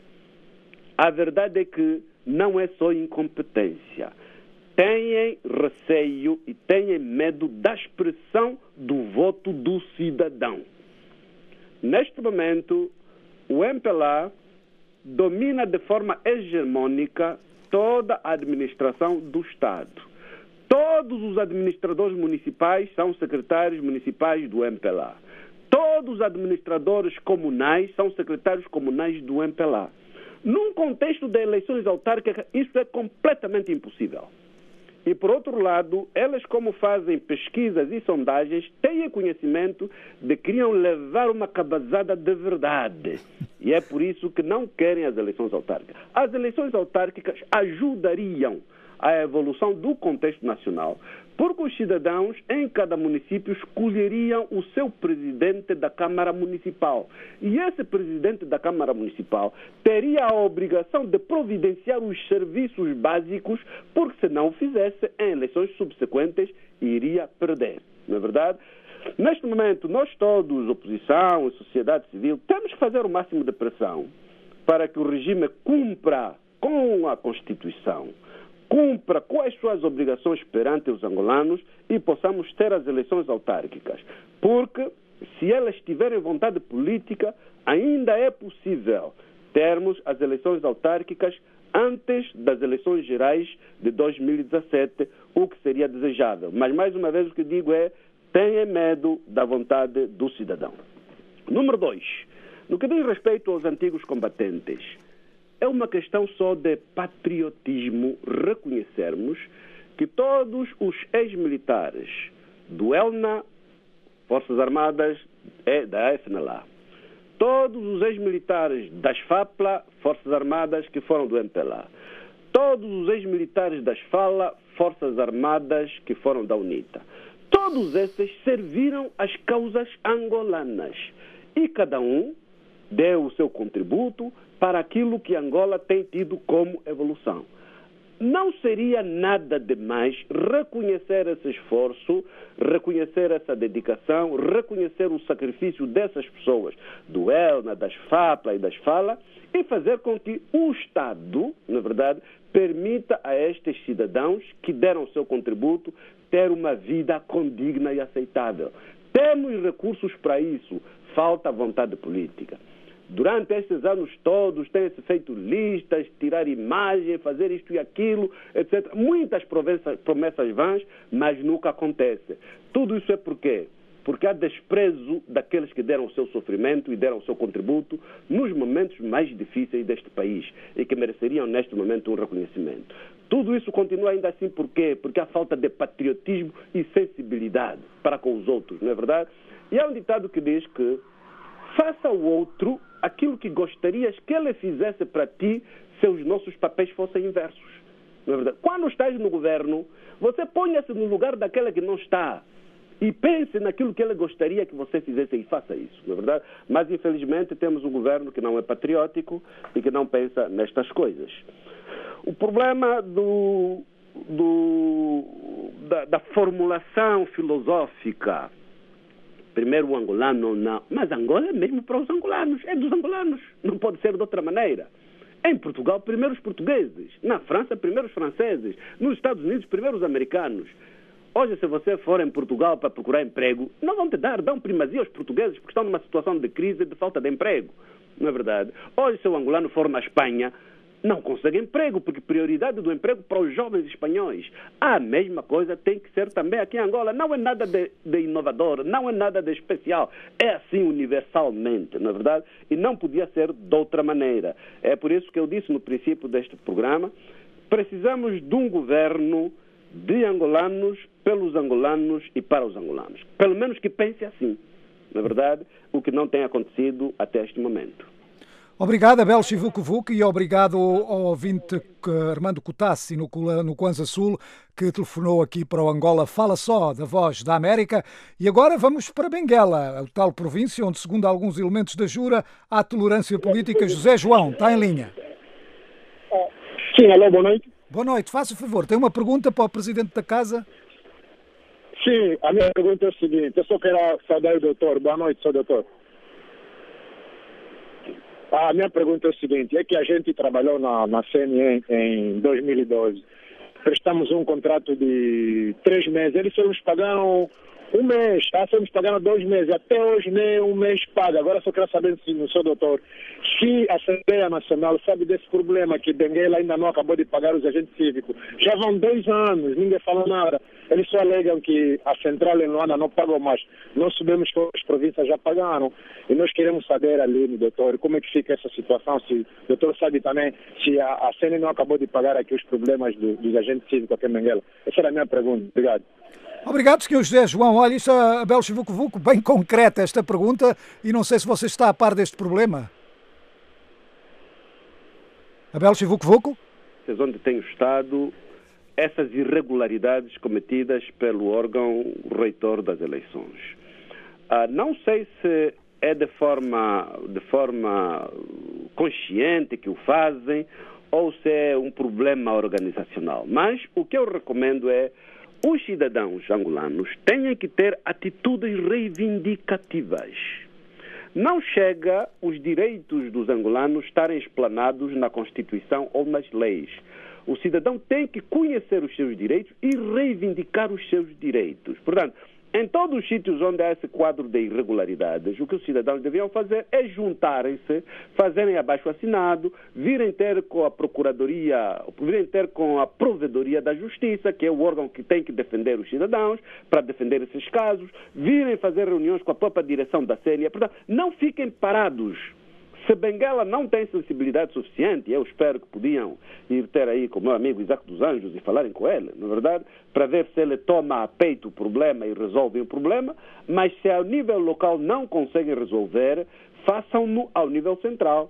A verdade é que não é só incompetência. Têm receio e têm medo da expressão do voto do cidadão. Neste momento, o MPLA domina de forma hegemônica toda a administração do Estado. Todos os administradores municipais são secretários municipais do MPLA. Todos os administradores comunais são secretários comunais do MPLA. Num contexto de eleições autárquicas, isso é completamente impossível. E, por outro lado, elas, como fazem pesquisas e sondagens, têm conhecimento de que queriam levar uma cabazada de verdade. E é por isso que não querem as eleições autárquicas. As eleições autárquicas ajudariam a evolução do contexto nacional, porque os cidadãos em cada município escolheriam o seu presidente da Câmara Municipal. E esse presidente da Câmara Municipal teria a obrigação de providenciar os serviços básicos, porque se não o fizesse, em eleições subsequentes, iria perder. Não é verdade? Neste momento, nós todos, oposição e sociedade civil, temos que fazer o máximo de pressão para que o regime cumpra com a Constituição, cumpra com as suas obrigações perante os angolanos e possamos ter as eleições autárquicas. Porque, se elas tiverem vontade política, ainda é possível termos as eleições autárquicas antes das eleições gerais de 2017, o que seria desejável. Mas, mais uma vez, o que digo é: tenha medo da vontade do cidadão. Número 2. No que diz respeito aos antigos combatentes, é uma questão só de patriotismo reconhecermos que todos os ex-militares do ELNA, Forças Armadas da FNLA, todos os ex-militares das FAPLA, Forças Armadas que foram do MPLA, todos os ex-militares das FALA, Forças Armadas que foram da UNITA, todos esses serviram às causas angolanas e cada um deu o seu contributo para aquilo que Angola tem tido como evolução. Não seria nada demais reconhecer esse esforço, reconhecer essa dedicação, reconhecer o sacrifício dessas pessoas, do ELNA, das FAPLA e das FALA, e fazer com que o Estado, na verdade, permita a estes cidadãos que deram o seu contributo ter uma vida condigna e aceitável. Temos recursos para isso, falta vontade política. Durante estes anos todos tem-se feito listas, tirar imagem, fazer isto e aquilo, etc. Muitas promessas vãs, mas nunca acontece. Tudo isso é por quê? Porque há desprezo daqueles que deram o seu sofrimento e deram o seu contributo nos momentos mais difíceis deste país e que mereceriam neste momento um reconhecimento. Tudo isso continua ainda assim por quê? Porque há falta de patriotismo e sensibilidade para com os outros, não é verdade? E há um ditado que diz que faça ao outro aquilo que gostarias que ele fizesse para ti se os nossos papéis fossem inversos. Não é verdade? Quando estás no governo, você ponha-se no lugar daquele que não está e pense naquilo que ele gostaria que você fizesse e faça isso, não é verdade? Mas, infelizmente, temos um governo que não é patriótico e que não pensa nestas coisas. O problema da formulação filosófica, primeiro o angolano, não. Mas Angola é mesmo para os angolanos, é dos angolanos, não pode ser de outra maneira. Em Portugal, primeiro os portugueses. Na França, primeiro os franceses. Nos Estados Unidos, primeiro os americanos. Hoje, se você for em Portugal para procurar emprego, não vão te dão primazia aos portugueses porque estão numa situação de crise, de falta de emprego. Não é verdade? Hoje, se o angolano for na Espanha, não consegue emprego, porque prioridade do emprego para os jovens espanhóis. A mesma coisa tem que ser também aqui em Angola. Não é nada de inovador, não é nada de especial. É assim universalmente, não é verdade? E não podia ser de outra maneira. É por isso que eu disse no princípio deste programa, precisamos de um governo de angolanos, pelos angolanos e para os angolanos. Pelo menos que pense assim, na verdade, o que não tem acontecido até este momento. Obrigado, Abel Chivuco-Vuco, e obrigado ao ouvinte Armando Cotassi, no Kwanza Sul, que telefonou aqui para o Angola Fala Só, da Voz da América. E agora vamos para Benguela, a tal província onde, segundo alguns elementos da Jura, há tolerância política. José João, está em linha. Sim, alô, boa noite. Boa noite, faça favor, tem uma pergunta para o Presidente da Casa? Sim, a minha pergunta é o seguinte, eu só quero saudar o doutor. Boa noite, sou doutor. A minha pergunta é o seguinte, é que a gente trabalhou na CNE em 2012. Prestamos um contrato de 3 meses. Eles só nos pagaram um mês, tá? Só nos pagaram 2 meses. Até hoje nem um mês paga. Agora só quero saber, no seu doutor, se a Assembleia Nacional sabe desse problema que Benguela ainda não acabou de pagar os agentes cívicos. Já vão 2 anos, ninguém falou nada. Eles só alegam que a central em Luanda não pagou mais. Nós sabemos que as províncias já pagaram. E nós queremos saber ali, doutor, como é que fica essa situação. Se o doutor sabe também se a CNE não acabou de pagar aqui os problemas dos agentes cívicos aqui em Benguela. Essa era a minha pergunta. Obrigado. Obrigado, Sr. José João. Olha, isso é Abel Chivuco-Vuco, bem concreta esta pergunta, e não sei se você está a par deste problema. Abel Chivuco-Vuco? Onde tem estado essas irregularidades cometidas pelo órgão reitor das eleições. Não sei se é de forma consciente que o fazem ou se é um problema organizacional. Mas o que eu recomendo é os cidadãos angolanos têm que ter atitudes reivindicativas. Não chega os direitos dos angolanos estarem explanados na Constituição ou nas leis. O cidadão tem que conhecer os seus direitos e reivindicar os seus direitos. Portanto, em todos os sítios onde há esse quadro de irregularidades, o que os cidadãos deviam fazer é juntarem-se, fazerem abaixo-assinado, virem ter com a Procuradoria, virem ter com a Provedoria da Justiça, que é o órgão que tem que defender os cidadãos, para defender esses casos, virem fazer reuniões com a própria direção da CNE. Portanto, não fiquem parados. Se Benguela não tem sensibilidade suficiente, eu espero que podiam ir ter aí com o meu amigo Isaac dos Anjos e falarem com ele, na verdade, para ver se ele toma a peito o problema e resolve o problema, mas se ao nível local não conseguem resolver, façam-no ao nível central.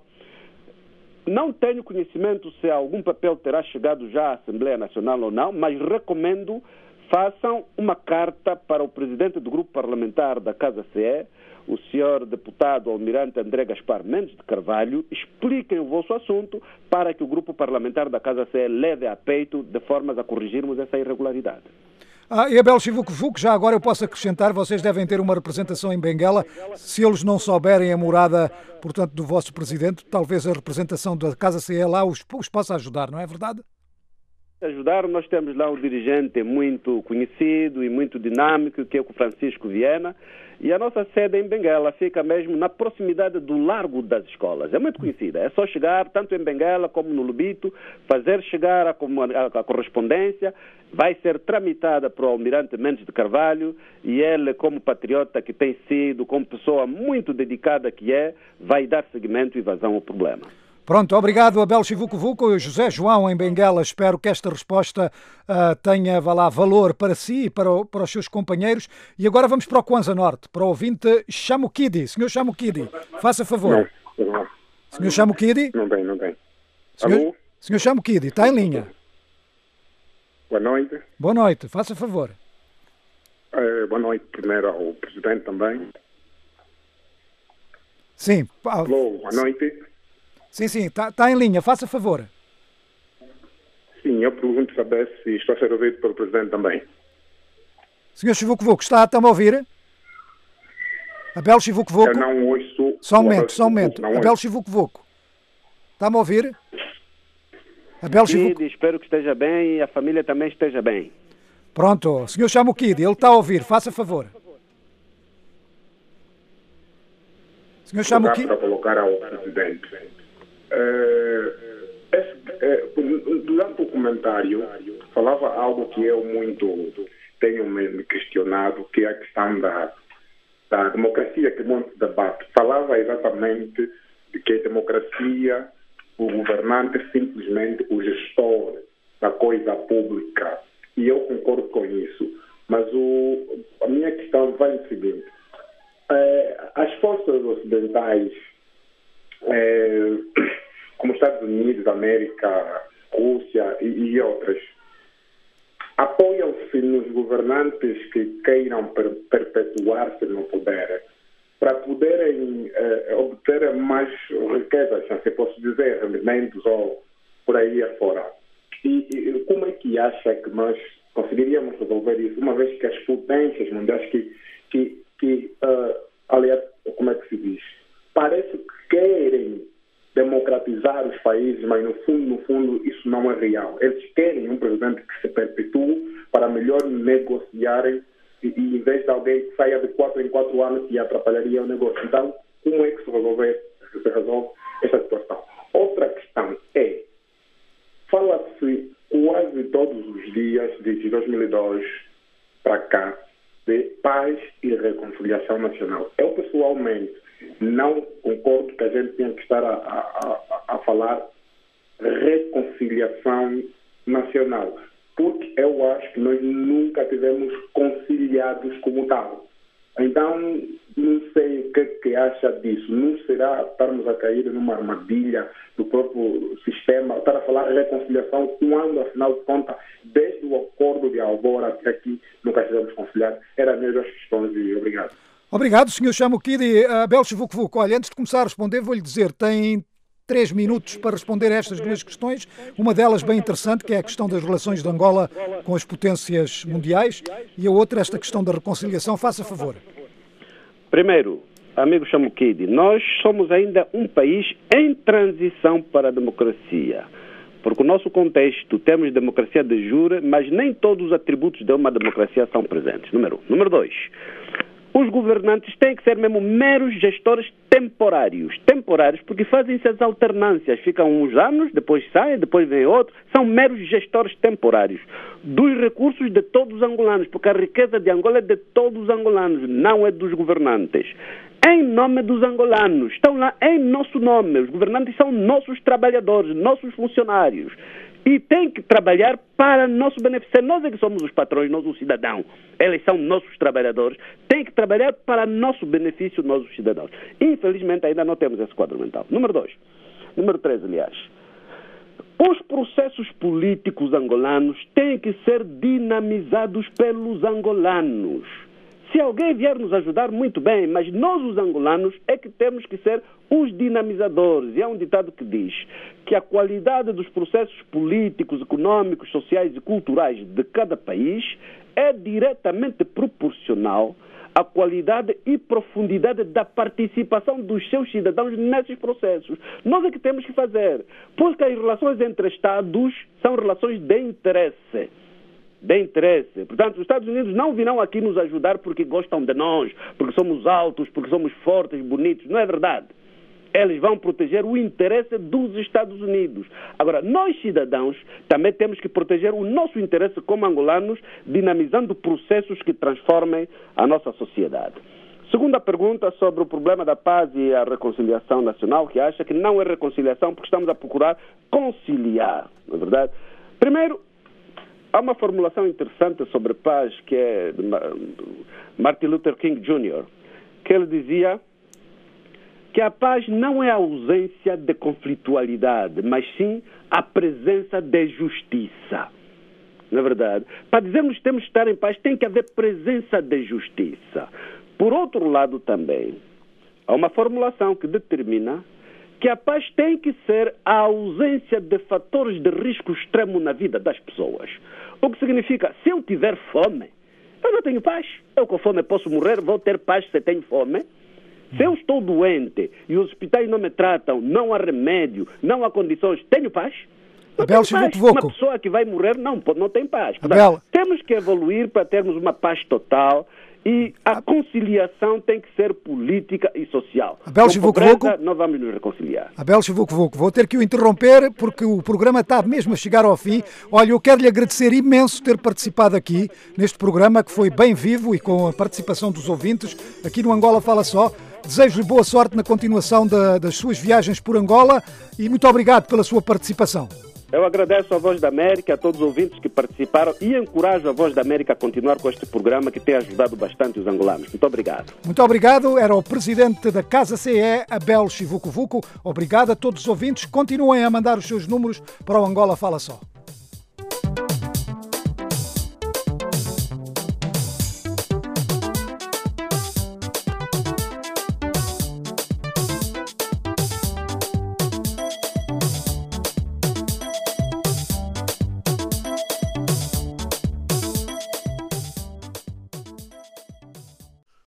Não tenho conhecimento se algum papel terá chegado já à Assembleia Nacional ou não, mas recomendo façam uma carta para o presidente do grupo parlamentar da Casa CE, o senhor deputado Almirante André Gaspar Mendes de Carvalho, expliquem o vosso assunto para que o grupo parlamentar da Casa CE leve a peito de formas a corrigirmos essa irregularidade. E Abel Chivuco-Vuco, já agora eu posso acrescentar, vocês devem ter uma representação em Benguela. Se eles não souberem a morada, portanto, do vosso presidente, talvez a representação da Casa CE lá os possa ajudar, não é verdade? Ajudar, nós temos lá um dirigente muito conhecido e muito dinâmico, que é o Francisco Viena, e a nossa sede em Benguela fica mesmo na proximidade do Largo das Escolas. É muito conhecida, é só chegar, tanto em Benguela como no Lubito, fazer chegar a correspondência, vai ser tramitada para o Almirante Mendes de Carvalho, e ele, como patriota que tem sido, como pessoa muito dedicada que é, vai dar seguimento e vazão ao problema. Pronto, obrigado Abel Chivuco-Vuco e José João em Benguela. Espero que esta resposta tenha valor para si e para os seus companheiros. E agora vamos para o Kwanza Norte, para o ouvinte Chamukidi. Senhor Chamukidi, faça favor. Não. Senhor Chamukidi? Não tem. Senhor Chamukidi, está em linha. Boa noite. Boa noite, faça favor. Boa noite primeiro ao presidente também. Sim. Alô, boa noite. Sim, está em linha, faça favor. Sim, eu pergunto saber se estou a ser ouvido pelo Presidente também. Senhor Chivuco-Vuco, está-me a ouvir? Abel Chivuco-Vuco? Eu não ouço... Só um momento. Abel Chivuco-Vuco, está-me a ouvir? Abel Chivuco... Espero que esteja bem e a família também esteja bem. Pronto, senhor Chamukidi, ele está a ouvir, faça favor. Senhor Chamukidi... Para colocar ao Presidente. Durante o comentário falava algo que eu muito tenho me questionado, que é a questão da democracia que muito se debate. Falava exatamente de que a democracia, o governante é simplesmente o gestor da coisa pública, e eu concordo com isso, mas a minha questão vai no seguinte: as forças ocidentais como Estados Unidos, América, Rússia e outras, apoiam-se nos governantes que queiram perpetuar-se no poder para poderem obter mais riquezas, se posso dizer, rendimentos ou por aí afora. E como é que acha que nós conseguiríamos resolver isso, uma vez que as potências mundiais aliás, como é que se diz? Parece que querem democratizar os países, mas no fundo, isso não é real. Eles querem um presidente que se perpetue para melhor negociarem e em vez de alguém que saia de 4 em 4 anos e atrapalharia o negócio. Então, como é que se resolve essa situação? Outra questão é, fala-se quase todos os dias, desde 2002 para cá, de paz e reconciliação nacional. Eu, pessoalmente, não concordo que a gente tenha que estar a falar reconciliação nacional, porque eu acho que nós nunca tivemos conciliados como tal. Então, não sei o que acha disso. Não será estarmos a cair numa armadilha do próprio sistema, estar a falar de reconciliação quando, afinal de contas, desde o acordo de Alvora até aqui, nunca estivemos conciliados? Era mesmo as questões e obrigado. Obrigado, Sr. Chamukidi. Abel Chivukvuk, olha, antes de começar a responder, vou-lhe dizer, tem 3 minutos para responder a estas duas questões. Uma delas bem interessante, que é a questão das relações de Angola com as potências mundiais, e a outra, esta questão da reconciliação. Faça favor. Primeiro, amigo Chamukidi, nós somos ainda um país em transição para a democracia. Porque o nosso contexto, temos democracia de jure, mas nem todos os atributos de uma democracia são presentes. Número 1. Número 2. Os governantes têm que ser mesmo meros gestores temporários. Temporários porque fazem-se as alternâncias. Ficam uns anos, depois saem, depois vem outro. São meros gestores temporários dos recursos de todos os angolanos, porque a riqueza de Angola é de todos os angolanos, não é dos governantes. Em nome dos angolanos. Estão lá em nosso nome. Os governantes são nossos trabalhadores, nossos funcionários. E tem que trabalhar para nosso benefício. Nós é que somos os patrões, nós os cidadãos. Eles são nossos trabalhadores. Tem que trabalhar para nosso benefício, nós os cidadãos. Infelizmente, ainda não temos esse quadro mental. Número 2. Número 3, aliás. Os processos políticos angolanos têm que ser dinamizados pelos angolanos. Se alguém vier nos ajudar, muito bem, mas nós, os angolanos, é que temos que ser os dinamizadores. E há um ditado que diz que a qualidade dos processos políticos, econômicos, sociais e culturais de cada país é diretamente proporcional à qualidade e profundidade da participação dos seus cidadãos nesses processos. Nós é que temos que fazer, porque as relações entre Estados são relações de interesse. Portanto, os Estados Unidos não virão aqui nos ajudar porque gostam de nós, porque somos altos, porque somos fortes, bonitos. Não é verdade. Eles vão proteger o interesse dos Estados Unidos. Agora, nós cidadãos também temos que proteger o nosso interesse como angolanos, dinamizando processos que transformem a nossa sociedade. Segunda pergunta sobre o problema da paz e a reconciliação nacional, que acha que não é reconciliação porque estamos a procurar conciliar. Não é verdade? Primeiro, há uma formulação interessante sobre paz que é de Martin Luther King Jr., que ele dizia que a paz não é a ausência de conflitualidade, mas sim a presença de justiça. Não é verdade? Para dizermos que temos que estar em paz, tem que haver presença de justiça. Por outro lado também, há uma formulação que determina que a paz tem que ser a ausência de fatores de risco extremo na vida das pessoas. O que significa, se eu tiver fome, eu não tenho paz. Eu com fome posso morrer, vou ter paz se tenho fome. Se eu estou doente e os hospitais não me tratam, não há remédio, não há condições, tenho paz? Abel Chivukvuk. Uma pessoa que vai morrer não tem paz. Portanto, temos que evoluir para termos uma paz total. E a conciliação tem que ser política e social. Abel Chivukvuk, não vamos nos reconciliar. Abel Chivukvuk, vou ter que o interromper porque o programa está mesmo a chegar ao fim. Olha, eu quero lhe agradecer imenso ter participado aqui neste programa que foi bem vivo e com a participação dos ouvintes aqui no Angola Fala Só. Desejo-lhe boa sorte na continuação das suas viagens por Angola e muito obrigado pela sua participação. Eu agradeço a Voz da América, a todos os ouvintes que participaram e encorajo a Voz da América a continuar com este programa que tem ajudado bastante os angolanos. Muito obrigado. Muito obrigado. Era o presidente da Casa CE, Abel Chivucovuco. Obrigado a todos os ouvintes. Continuem a mandar os seus números para o Angola Fala Só.